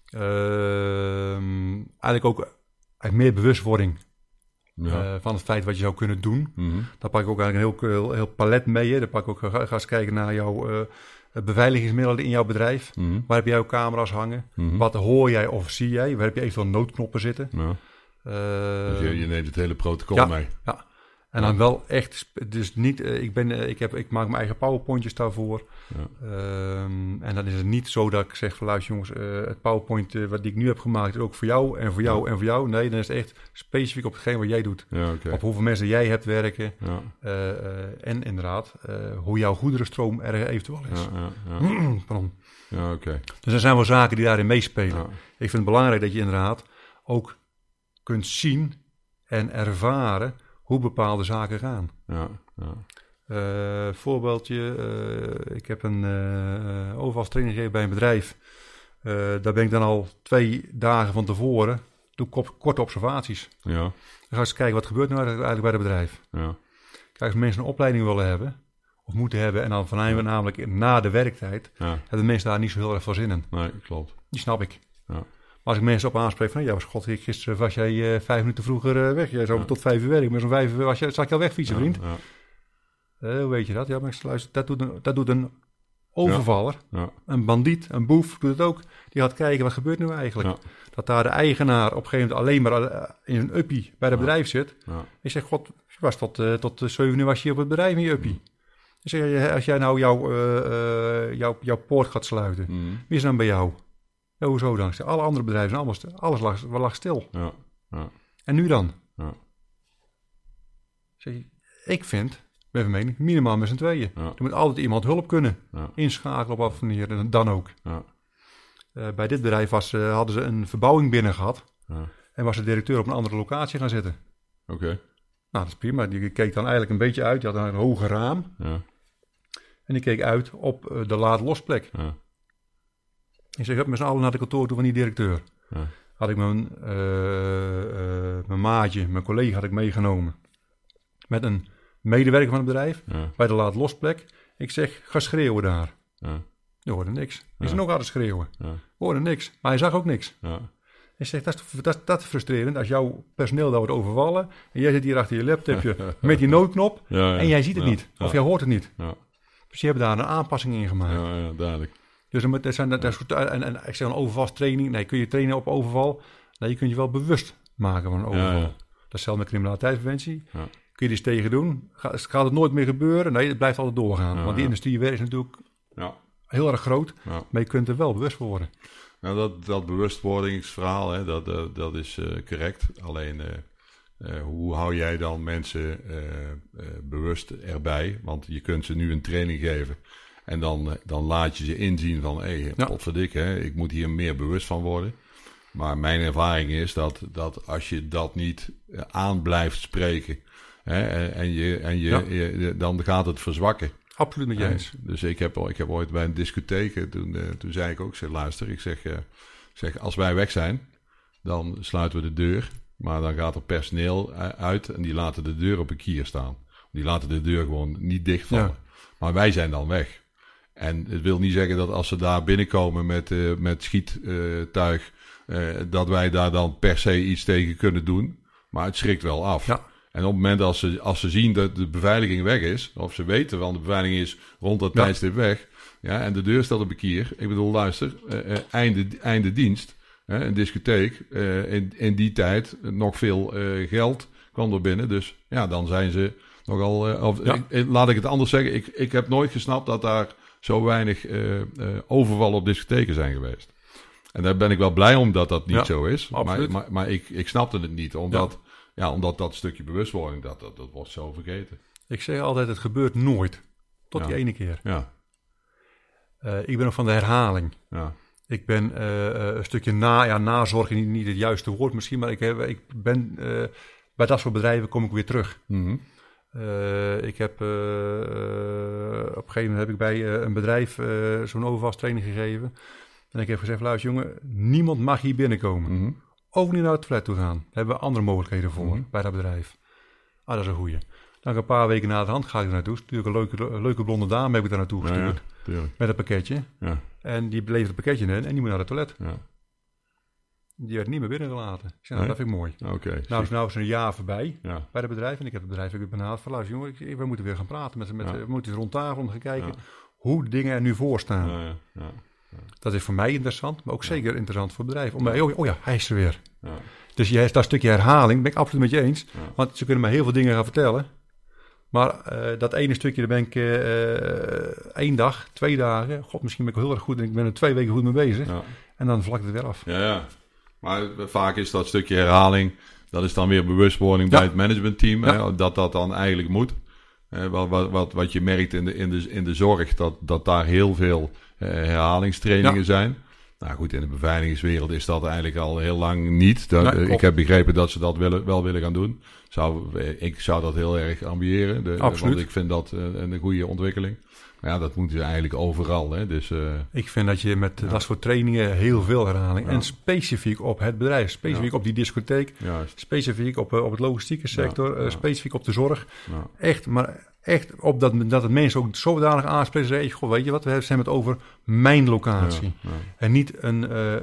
Uh, eigenlijk ook eigenlijk meer bewustwording Ja. uh, van het feit wat je zou kunnen doen. Mm-hmm. Daar pak ik ook eigenlijk een heel, heel, heel palet mee. Hè. Daar pak ik ook, ga, ga eens kijken naar jouw uh, beveiligingsmiddelen in jouw bedrijf. Mm-hmm. Waar heb jij jouw camera's hangen? Mm-hmm. Wat hoor jij of zie jij? Waar heb je eventueel noodknoppen zitten? Ja. Uh, Dus je, je neemt het hele protocol ja, mee. Ja. En Ja. dan wel echt, sp- dus niet, uh, ik, ben, uh, ik, heb, ik maak mijn eigen powerpointjes daarvoor. Ja. Um, en dan is het niet zo dat ik zeg van luister jongens, uh, het powerpoint uh, wat ik nu heb gemaakt is ook voor jou en voor jou Ja. en voor jou. Nee, dan is het echt specifiek op hetgeen wat jij doet. Ja, oké. Op hoeveel mensen jij hebt werken. Ja. Uh, uh, en inderdaad, uh, hoe jouw goederenstroom er eventueel is. Ja, ja, ja. Pardon. Ja, oké. Dus er zijn wel zaken die daarin meespelen. Ja. Ik vind het belangrijk dat je inderdaad ook kunt zien en ervaren hoe bepaalde zaken gaan. Ja, ja. Uh, voorbeeldje, uh, ik heb een uh, overvalstraining gegeven bij een bedrijf. Uh, daar ben ik dan al twee dagen van tevoren, doe ik op, korte observaties. Ja, Dan ga ik eens kijken wat gebeurt nu eigenlijk bij het bedrijf. ja. Kijk, als mensen een opleiding willen hebben, of moeten hebben, en dan vanuit Ja. namelijk na de werktijd, Ja. hebben mensen daar niet zo heel erg veel zin in. Nee, klopt. Die snap ik. Ja. Maar als ik mensen op aanspreek van, ja, was god, gisteren was jij uh, vijf minuten vroeger uh, weg. Jij zou Ja. tot vijf uur werken, maar zo'n vijf uur was je, zag je al wegfietsen, vriend. Ja, Uh, hoe weet je dat? Ja, maar ik luister, dat doet een, dat doet een overvaller, ja, een bandiet, een boef, doet het ook. Die gaat kijken, wat gebeurt nu eigenlijk? ja, Dat daar de eigenaar op een gegeven moment alleen maar uh, in een uppie bij het Ja. bedrijf zit. ja. Ik zeg, god, je was tot, uh, tot uh, zeven uur was je hier op het bedrijf in je uppie. Ik zeg, ja, als jij nou jouw uh, uh, jou, jouw poort gaat sluiten, Mhm. wie is dan bij jou? Ja, hoezo dan? Ik zeg, alle andere bedrijven zijn allemaal stil. Alles lag, lag stil. Ja, ja, En nu dan? ja. Ik zeg, ik vind, ben van mening, minimaal met z'n tweeën. Ja. Er moet altijd iemand hulp kunnen. Ja. Inschakelen op wat manier, en dan ook. Ja. Uh, bij dit bedrijf was, uh, hadden ze een verbouwing binnen gehad. Ja. En was de directeur op een andere locatie gaan zitten. Oké. Nou, dat is prima. Die keek dan eigenlijk een beetje uit. Die had een hoge raam. Ja, En die keek uit op uh, de laadlosplek. ja, Ik zeg, met z'n allen naar de kantoor toe van die directeur. ja. Had ik mijn, uh, uh, mijn maatje, mijn collega had ik meegenomen. Met een medewerker van het bedrijf. Ja, Bij de laadlosplek. Ik zeg, ga schreeuwen daar. ja, Je hoorde niks. Ik Ja. zei nog harder schreeuwen. ja, Hoorde niks. Maar hij zag ook niks. ja. Ik zeg, dat is, dat, dat is frustrerend als jouw personeel daar wordt overvallen. En jij zit hier achter je laptopje met die noodknop. Ja, ja. En jij ziet het Ja, niet. Of ja. jij hoort het niet. Ja, Dus je hebt daar een aanpassing in gemaakt. ja, ja, duidelijk. Dus er moet- er zijn, er is, en, en ik zeg een overvalstraining. Nee, kun je trainen op overval? Nee, je kunt je wel bewust maken van een overval. Ja, ja. Dat is hetzelfde met criminaliteitspreventie. Ja. Kun je er iets tegen doen? Ga- Gaat het nooit meer gebeuren? Nee, het blijft altijd doorgaan. Ja, Want die ja. industrie is natuurlijk Ja, heel erg groot. ja. Maar je kunt er wel bewust voor worden. Nou, dat, dat bewustwordingsverhaal, hè, dat, dat, dat is uh, correct. Alleen, uh, uh, hoe hou jij dan mensen uh, uh, bewust erbij? Want je kunt ze nu een training geven. En dan, uh, dan laat je ze inzien van, hé, hey, Ja. potverdikke, hè, ik moet hier meer bewust van worden. Maar mijn ervaring is dat, dat als je dat niet uh, aan blijft spreken, hè, en, en, je, en je, Ja. je, dan gaat het verzwakken. Absoluut met je eens. Dus ik heb, ik heb ooit bij een discotheek, toen, uh, toen zei ik ook, ik zeg, luister, ik zeg, uh, ik zeg, als wij weg zijn, dan sluiten we de deur. Maar dan gaat er personeel uit en die laten de deur op een kier staan. Die laten de deur gewoon niet dichtvallen. Ja. Maar wij zijn dan weg. En het wil niet zeggen dat als ze daar binnenkomen met, uh, met schiettuig, uh, dat wij daar dan per se iets tegen kunnen doen. Maar het schrikt wel af. Ja. En op het moment als ze, als ze zien dat de beveiliging weg is, of ze weten van de beveiliging is rond dat Ja. tijdstip weg, Ja, en de deur staat op een kier. Ik bedoel, luister, uh, uh, einde, einde dienst, uh, een discotheek, uh, in, in die tijd nog veel uh, geld kwam er binnen. Dus ja, dan zijn ze nogal... Uh, of, ja. ik, laat ik het anders zeggen. Ik, ik heb nooit gesnapt dat daar zo weinig uh, uh, overvallen op discotheken zijn geweest. En daar ben ik wel blij om dat dat niet ja, zo is. Maar, maar, maar ik, ik snapte het niet, omdat, ja. Ja, omdat dat stukje bewustwording, dat, dat, dat wordt zo vergeten. Ik zeg altijd, het gebeurt nooit. Tot ja. die ene keer. Ja. Uh, ik ben ook van de herhaling. Ja. Ik ben uh, een stukje na, ja, nazorg, niet, niet het juiste woord misschien, maar ik, heb, ik ben uh, bij dat soort bedrijven kom ik weer terug. Mm-hmm. Uh, ik heb uh, op een gegeven moment heb ik bij uh, een bedrijf uh, zo'n overvalstraining gegeven. En ik heb gezegd, luister jongen, niemand mag hier binnenkomen. Mm-hmm. Ook niet naar het toilet toe gaan. Daar hebben we andere mogelijkheden voor mm-hmm. bij dat bedrijf. Ah, dat is een goeie. Dan een paar weken na de hand ga ik er naartoe. Stuur ik een leuke, leuke blonde dame heb ik daar naartoe gestuurd. Ja, ja, met een pakketje. Ja. En die levert het pakketje in en die moet naar het toilet. Ja. Die werd niet meer binnengelaten. Ik zei, nou, nee? Dat vind ik mooi. Okay, nou, is, nou is een jaar voorbij ja. bij het bedrijf. En ik heb het bedrijf ook benaderd. Van, luister jongen, ik, we moeten weer gaan praten. Met, met, ja. We moeten eens rond tafel om te gaan kijken ja. hoe dingen er nu voor staan. Ja, ja, ja. Ja. Dat is voor mij interessant, maar ook zeker ja. interessant voor het bedrijf. Om ja. mij, oh, oh ja, hij is er weer. Ja. Dus je, dat stukje herhaling ben ik absoluut met je eens. Ja. Want ze kunnen mij heel veel dingen gaan vertellen. Maar uh, dat ene stukje, daar ben ik uh, één dag, twee dagen. God, misschien ben ik wel heel erg goed en ik ben er twee weken goed mee bezig. Ja. En dan vlakt het weer af. Ja, ja. Maar vaak is dat stukje herhaling, dat is dan weer bewustwording ja. bij het managementteam. Ja. Hè, dat dat dan eigenlijk moet. Uh, wat, wat, wat, wat je merkt in de, in de, in de zorg, dat, dat daar heel veel uh, herhalingstrainingen ja. zijn. Nou goed, in de beveiligingswereld is dat eigenlijk al heel lang niet. Dat, nee, ik heb begrepen dat ze dat willen, wel willen gaan doen. Zou, ik zou dat heel erg ambiëren. De, want ik vind dat een, een goede ontwikkeling. Maar ja, dat moeten ze eigenlijk overal. Hè. Dus, uh, ik vind dat je met ja. dat soort trainingen heel veel herhaling... Ja. En specifiek op het bedrijf. Specifiek ja. op die discotheek. Juist. Specifiek op, op het logistieke sector. Ja. Uh, specifiek op de zorg. Ja. Echt, maar... Echt op dat, dat het mensen ook zodanig aanspreken. Zeggen, goh, weet je wat, we hebben het over mijn locatie. Ja, ja. En niet een uh,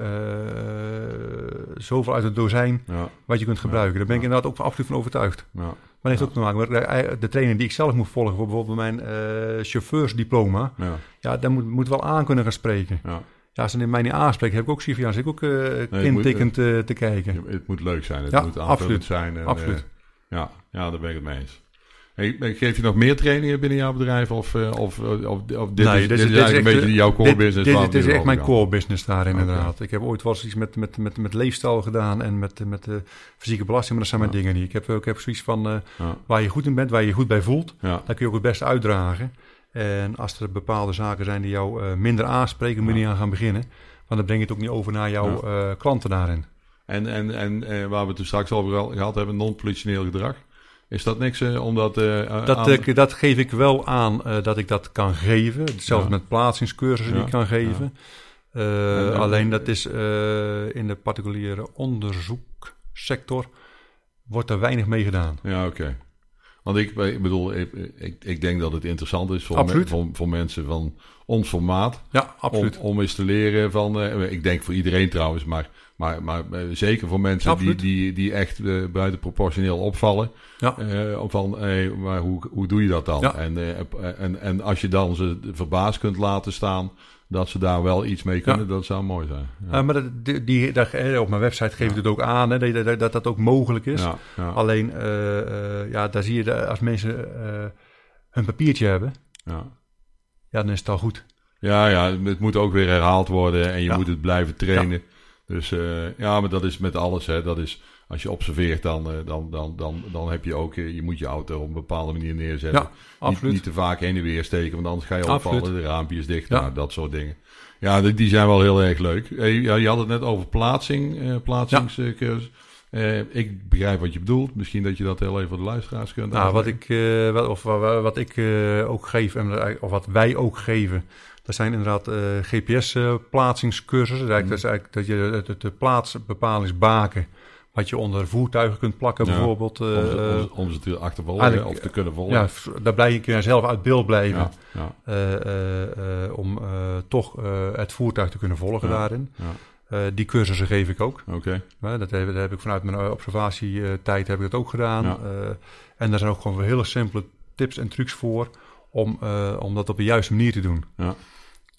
uh, zoveel uit het dozijn ja. wat je kunt gebruiken. Daar ben ik ja. inderdaad ook absoluut van overtuigd. Ja. Maar dat heeft ja. ook te maken met de, de training die ik zelf moet volgen. Voor bijvoorbeeld mijn uh, chauffeursdiploma. Ja, ja daar moet, moet wel aan kunnen gaan spreken. Ja. Ja, als ze mij niet aanspreken, heb ik ook zoiets van, ja, zit ik ook uh, nee, kintikkend uh, te kijken. Het moet leuk zijn, het ja, moet aanvullend zijn. En, absoluut. Uh, ja, ja, daar ben ik het mee eens. Hey, geef je nog meer trainingen binnen jouw bedrijf? Of, of, of, of dit, nee, is, dit, dit is dit eigenlijk een beetje jouw core dit, business? Dit, dit is echt mijn core business daar inderdaad. Okay. Ik heb ooit wel eens iets met, met, met, met leefstijl gedaan en met, met uh, fysieke belasting, maar dat zijn ja. mijn dingen niet. Ik heb, ik heb zoiets van uh, ja. waar je goed in bent, waar je je goed bij voelt, ja. daar kun je ook het beste uitdragen. En als er bepaalde zaken zijn die jou uh, minder aanspreken, moet je ja. niet aan gaan beginnen. Want dan breng je het ook niet over naar jouw ja. uh, klanten daarin. En, en, en uh, waar we het toen straks over gehad hebben, non-politioneel gedrag. Is dat niks uh, omdat... Uh, dat, uh, dat geef ik wel aan uh, dat ik dat kan geven. Hetzelfde ja. met plaatsingscursussen ja. die ik kan geven. Ja. Uh, en, en, alleen dat is uh, in de particuliere onderzoeksector wordt er weinig mee gedaan. Ja, oké. Okay. Want ik, ik bedoel, ik, ik, ik denk dat het interessant is voor, me, voor, voor mensen van ons formaat. Ja, absoluut. Om, om eens te leren van... Uh, ik denk voor iedereen trouwens, maar... Maar, maar uh, zeker voor mensen die, die, die echt uh, buitenproportioneel opvallen. Ja. Uh, van, hey, maar hoe, hoe doe je dat dan? Ja. En, uh, en, en als je dan ze verbaasd kunt laten staan... dat ze daar wel iets mee kunnen, ja. dat zou mooi zijn. Ja. Uh, maar dat, die, die, dat, op mijn website geef ik ja. het ook aan, hè, dat, dat, dat dat ook mogelijk is. Ja. Ja. Alleen, uh, uh, ja, daar zie je de, als mensen uh, hun papiertje hebben... Ja. ja, dan is het al goed. Ja, ja, het moet ook weer herhaald worden en je ja. moet het blijven trainen... Ja. Dus uh, ja, maar dat is met alles. Hè. Dat is, als je observeert, dan, uh, dan, dan, dan, dan heb je ook... Uh, je moet je auto op een bepaalde manier neerzetten. Ja, absoluut. Niet, niet te vaak heen en weer steken, want anders ga je opvallen. De raampjes dicht, ja. nou, dat soort dingen. Ja, die, die zijn wel heel erg leuk. Uh, ja, je had het net over plaatsing, uh, plaatsingscursus. Ja. Uh, ik begrijp wat je bedoelt. Misschien dat je dat heel even voor de luisteraars kunt nou, wat ik, uh, wat, of wat, wat ik uh, ook geef, of wat wij ook geven... Dat zijn inderdaad uh, G P S-plaatsingscursussen. Uh, mm. Dat is eigenlijk dat je de, de plaatsbepalingsbaken... wat je onder voertuigen kunt plakken ja, bijvoorbeeld. Uh, om, ze, om, om ze te achtervolgen of te kunnen volgen. Ja, daar blijf je, kun je zelf uit beeld blijven. Ja, ja. Uh, uh, uh, om uh, toch uh, het voertuig te kunnen volgen ja, daarin. Ja. Uh, die cursussen geef ik ook. Okay. Uh, dat, heb, dat heb ik vanuit mijn observatietijd heb ik dat ook gedaan. Ja. Uh, en daar zijn ook gewoon hele simpele tips en trucs voor... om, uh, om dat op de juiste manier te doen. Ja.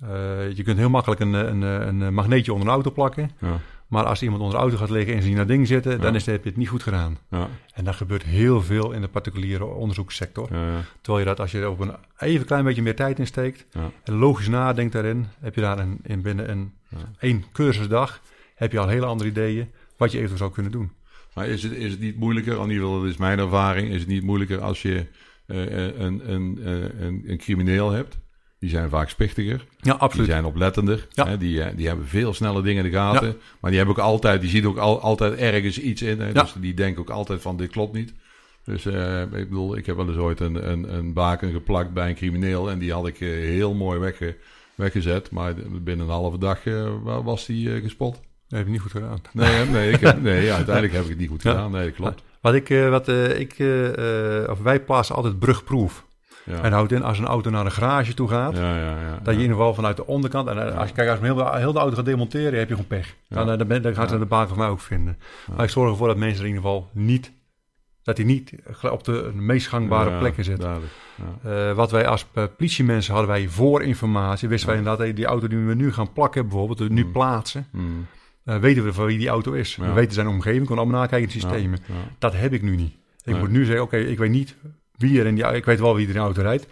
Uh, je kunt heel makkelijk een, een, een magneetje onder een auto plakken. Ja. Maar als iemand onder de auto gaat liggen en ze zien dat ding zitten, ja. dan is het, heb je het niet goed gedaan. Ja. En dat gebeurt heel veel in de particuliere onderzoekssector. Ja, ja. Terwijl je dat, als je er op een even klein beetje meer tijd in steekt ja. en logisch nadenkt daarin, heb je daar een, in binnen een ja. één cursusdag, heb je al hele andere ideeën wat je eventueel zou kunnen doen. Maar is het, is het niet moeilijker, in ieder geval dat is mijn ervaring, is het niet moeilijker als je uh, een, een, een, een crimineel hebt? Die zijn vaak spichtiger. Ja, absoluut. Die zijn oplettender. Ja. Hè? Die, die hebben veel snelle dingen in de gaten. Ja. Maar die hebben ook altijd, die zien ook al, altijd ergens iets in. Hè? Ja. Dus die denken ook altijd van dit klopt niet. Dus uh, ik bedoel, ik heb wel eens ooit een, een, een baken geplakt bij een crimineel. En die had ik uh, heel mooi wegge, weggezet. Maar binnen een halve dag uh, was die uh, gespot. Dat heb je niet goed gedaan. Nee, nee, ik heb, nee ja, uiteindelijk heb ik het niet goed gedaan. Nee, dat klopt. Wat ik, uh, wat, uh, ik uh, uh, of wij plaatsen altijd brugproef. Ja. En houdt in, als een auto naar een garage toe gaat, ja, ja, ja, dat je in ieder geval vanuit de onderkant, en ja. als je kijkt, als je heel de, heel de auto gaat demonteren, heb je gewoon pech. Ja. Dan, dan, dan, dan gaat ze ja. de baken van mij ook vinden. Ja. Maar ik zorg ervoor dat mensen er in ieder geval niet, dat hij niet op de meest gangbare ja, plekken zit. Ja. Uh, wat wij als uh, politiemensen hadden wij voor informatie, wisten ja. wij inderdaad, hey, die auto die we nu gaan plakken bijvoorbeeld, nu mm. plaatsen, mm. Uh, weten we van wie die auto is. Ja. We weten zijn omgeving, kunnen allemaal nakijken in het systeem. Ja. Ja. Dat heb ik nu niet. Ik ja. moet nu zeggen, oké, okay, ik weet niet wie er in die, ik weet wel wie er in de auto rijdt.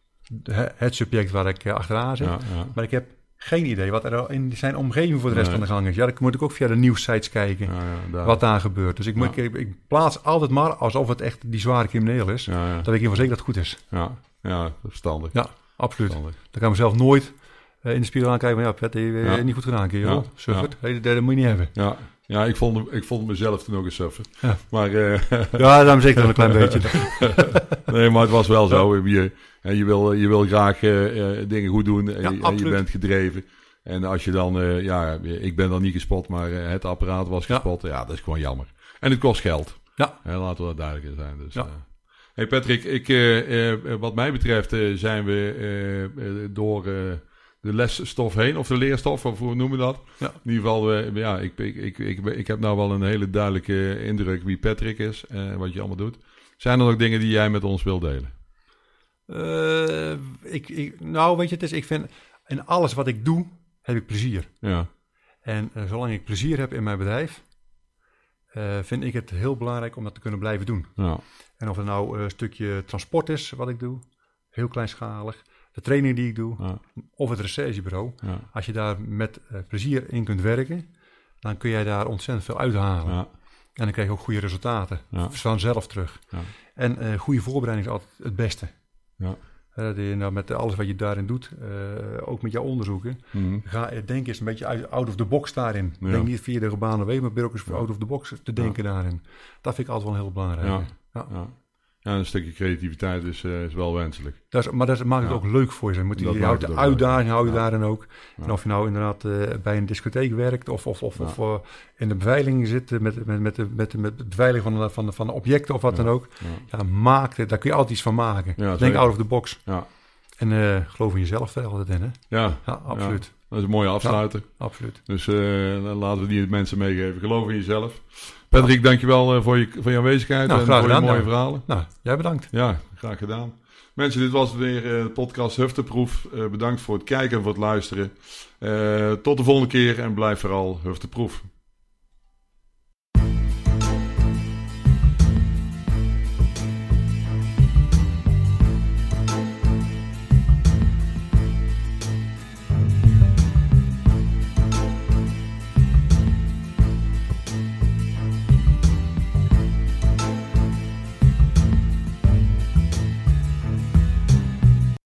Het subject waar ik achteraan zit. Ja, ja. Maar ik heb geen idee wat er in zijn omgeving voor de rest nee. van de gang is. Ja, dan moet ik ook via de nieuwssites kijken ja, ja, daar. wat daar gebeurt. Dus ik, moet, ja. ik, ik plaats altijd maar alsof het echt die zware crimineel is. Ja, ja. Dat weet ik in zeker dat het goed is. Ja, ja verstandig. Ja, absoluut. Verstandig. Dan kan ik mezelf nooit uh, in de spiegel aankijken. Maar ja, Pet, je ja. niet goed gedaan, kerel. Ja. Suffert. Ja. Hey, dat, dat moet je niet hebben. Ja. Ja, ik vond, ik vond mezelf toen ook een suffer. Ja. Maar, uh, ja, daarom zeker wel een klein beetje. Nee, maar het was wel zo. Je, je, wil, je wil graag uh, dingen goed doen en, ja, je, en je bent gedreven. En als je dan, uh, ja, ik ben dan niet gespot, maar uh, het apparaat was gespot. Ja. ja, dat is gewoon jammer. En het kost geld. Ja. Uh, laten we dat duidelijk in zijn. Dus, ja. uh. Hey Patrick, ik, uh, uh, wat mij betreft uh, zijn we uh, uh, door... Uh, de lesstof heen, of de leerstof, of hoe noemen we dat? Ja. In ieder geval, uh, ja, ik, ik, ik, ik, ik heb nou wel een hele duidelijke indruk wie Patrick is en uh, wat je allemaal doet. Zijn er nog dingen die jij met ons wilt delen? Uh, ik, ik, nou, weet je, het is, ik vind, in alles wat ik doe, heb ik plezier. Ja. En uh, zolang ik plezier heb in mijn bedrijf, uh, vind ik het heel belangrijk om dat te kunnen blijven doen. Ja. En of het nou een stukje transport is, wat ik doe, heel kleinschalig, de training die ik doe, ja. of het recherchebureau. Ja. Als je daar met uh, plezier in kunt werken, dan kun jij daar ontzettend veel uithalen. Ja. En dan krijg je ook goede resultaten. Ja. Vanzelf terug. Ja. En uh, goede voorbereiding is altijd het beste. Ja. Uh, die, nou, met alles wat je daarin doet, uh, ook met jouw onderzoeken, mm-hmm. ga, denk eens een beetje out, out of the box daarin. Ja. Denk niet via de gebaande weg, maar probeer ook eens ja. out of the box te denken ja. daarin. Dat vind ik altijd wel heel belangrijk. Ja. Ja. Ja. Ja, een stukje creativiteit is, uh, is wel wenselijk. Dat is, maar dat maakt het ja. ook leuk voor je. Moet je, je houdt de uitdaging hou je ja. daarin ook. Ja. En of je nou inderdaad uh, bij een discotheek werkt of, of, of, ja. of uh, in de beveiliging zit met, met, met, met, de, met, de, met de beveiliging van de, van de, van de objecten of wat ja. dan ook. Ja. Ja, maak het, daar kun je altijd iets van maken. Ja, denk out of the box. Ja. En uh, geloof in jezelf er altijd in, hè? Ja, ja absoluut. Ja. Dat is een mooie afsluiter. Ja, absoluut. Dus uh, dan laten we die mensen meegeven. Geloof in jezelf. Patrick, dankjewel uh, voor, je, voor je aanwezigheid nou, en voor gedaan, je mooie nou. verhalen. Nou, jij bedankt. Ja, graag gedaan. Mensen, dit was weer uh, de podcast Hufteproof. Uh, bedankt voor het kijken en voor het luisteren. Uh, tot de volgende keer en blijf vooral hufteproof.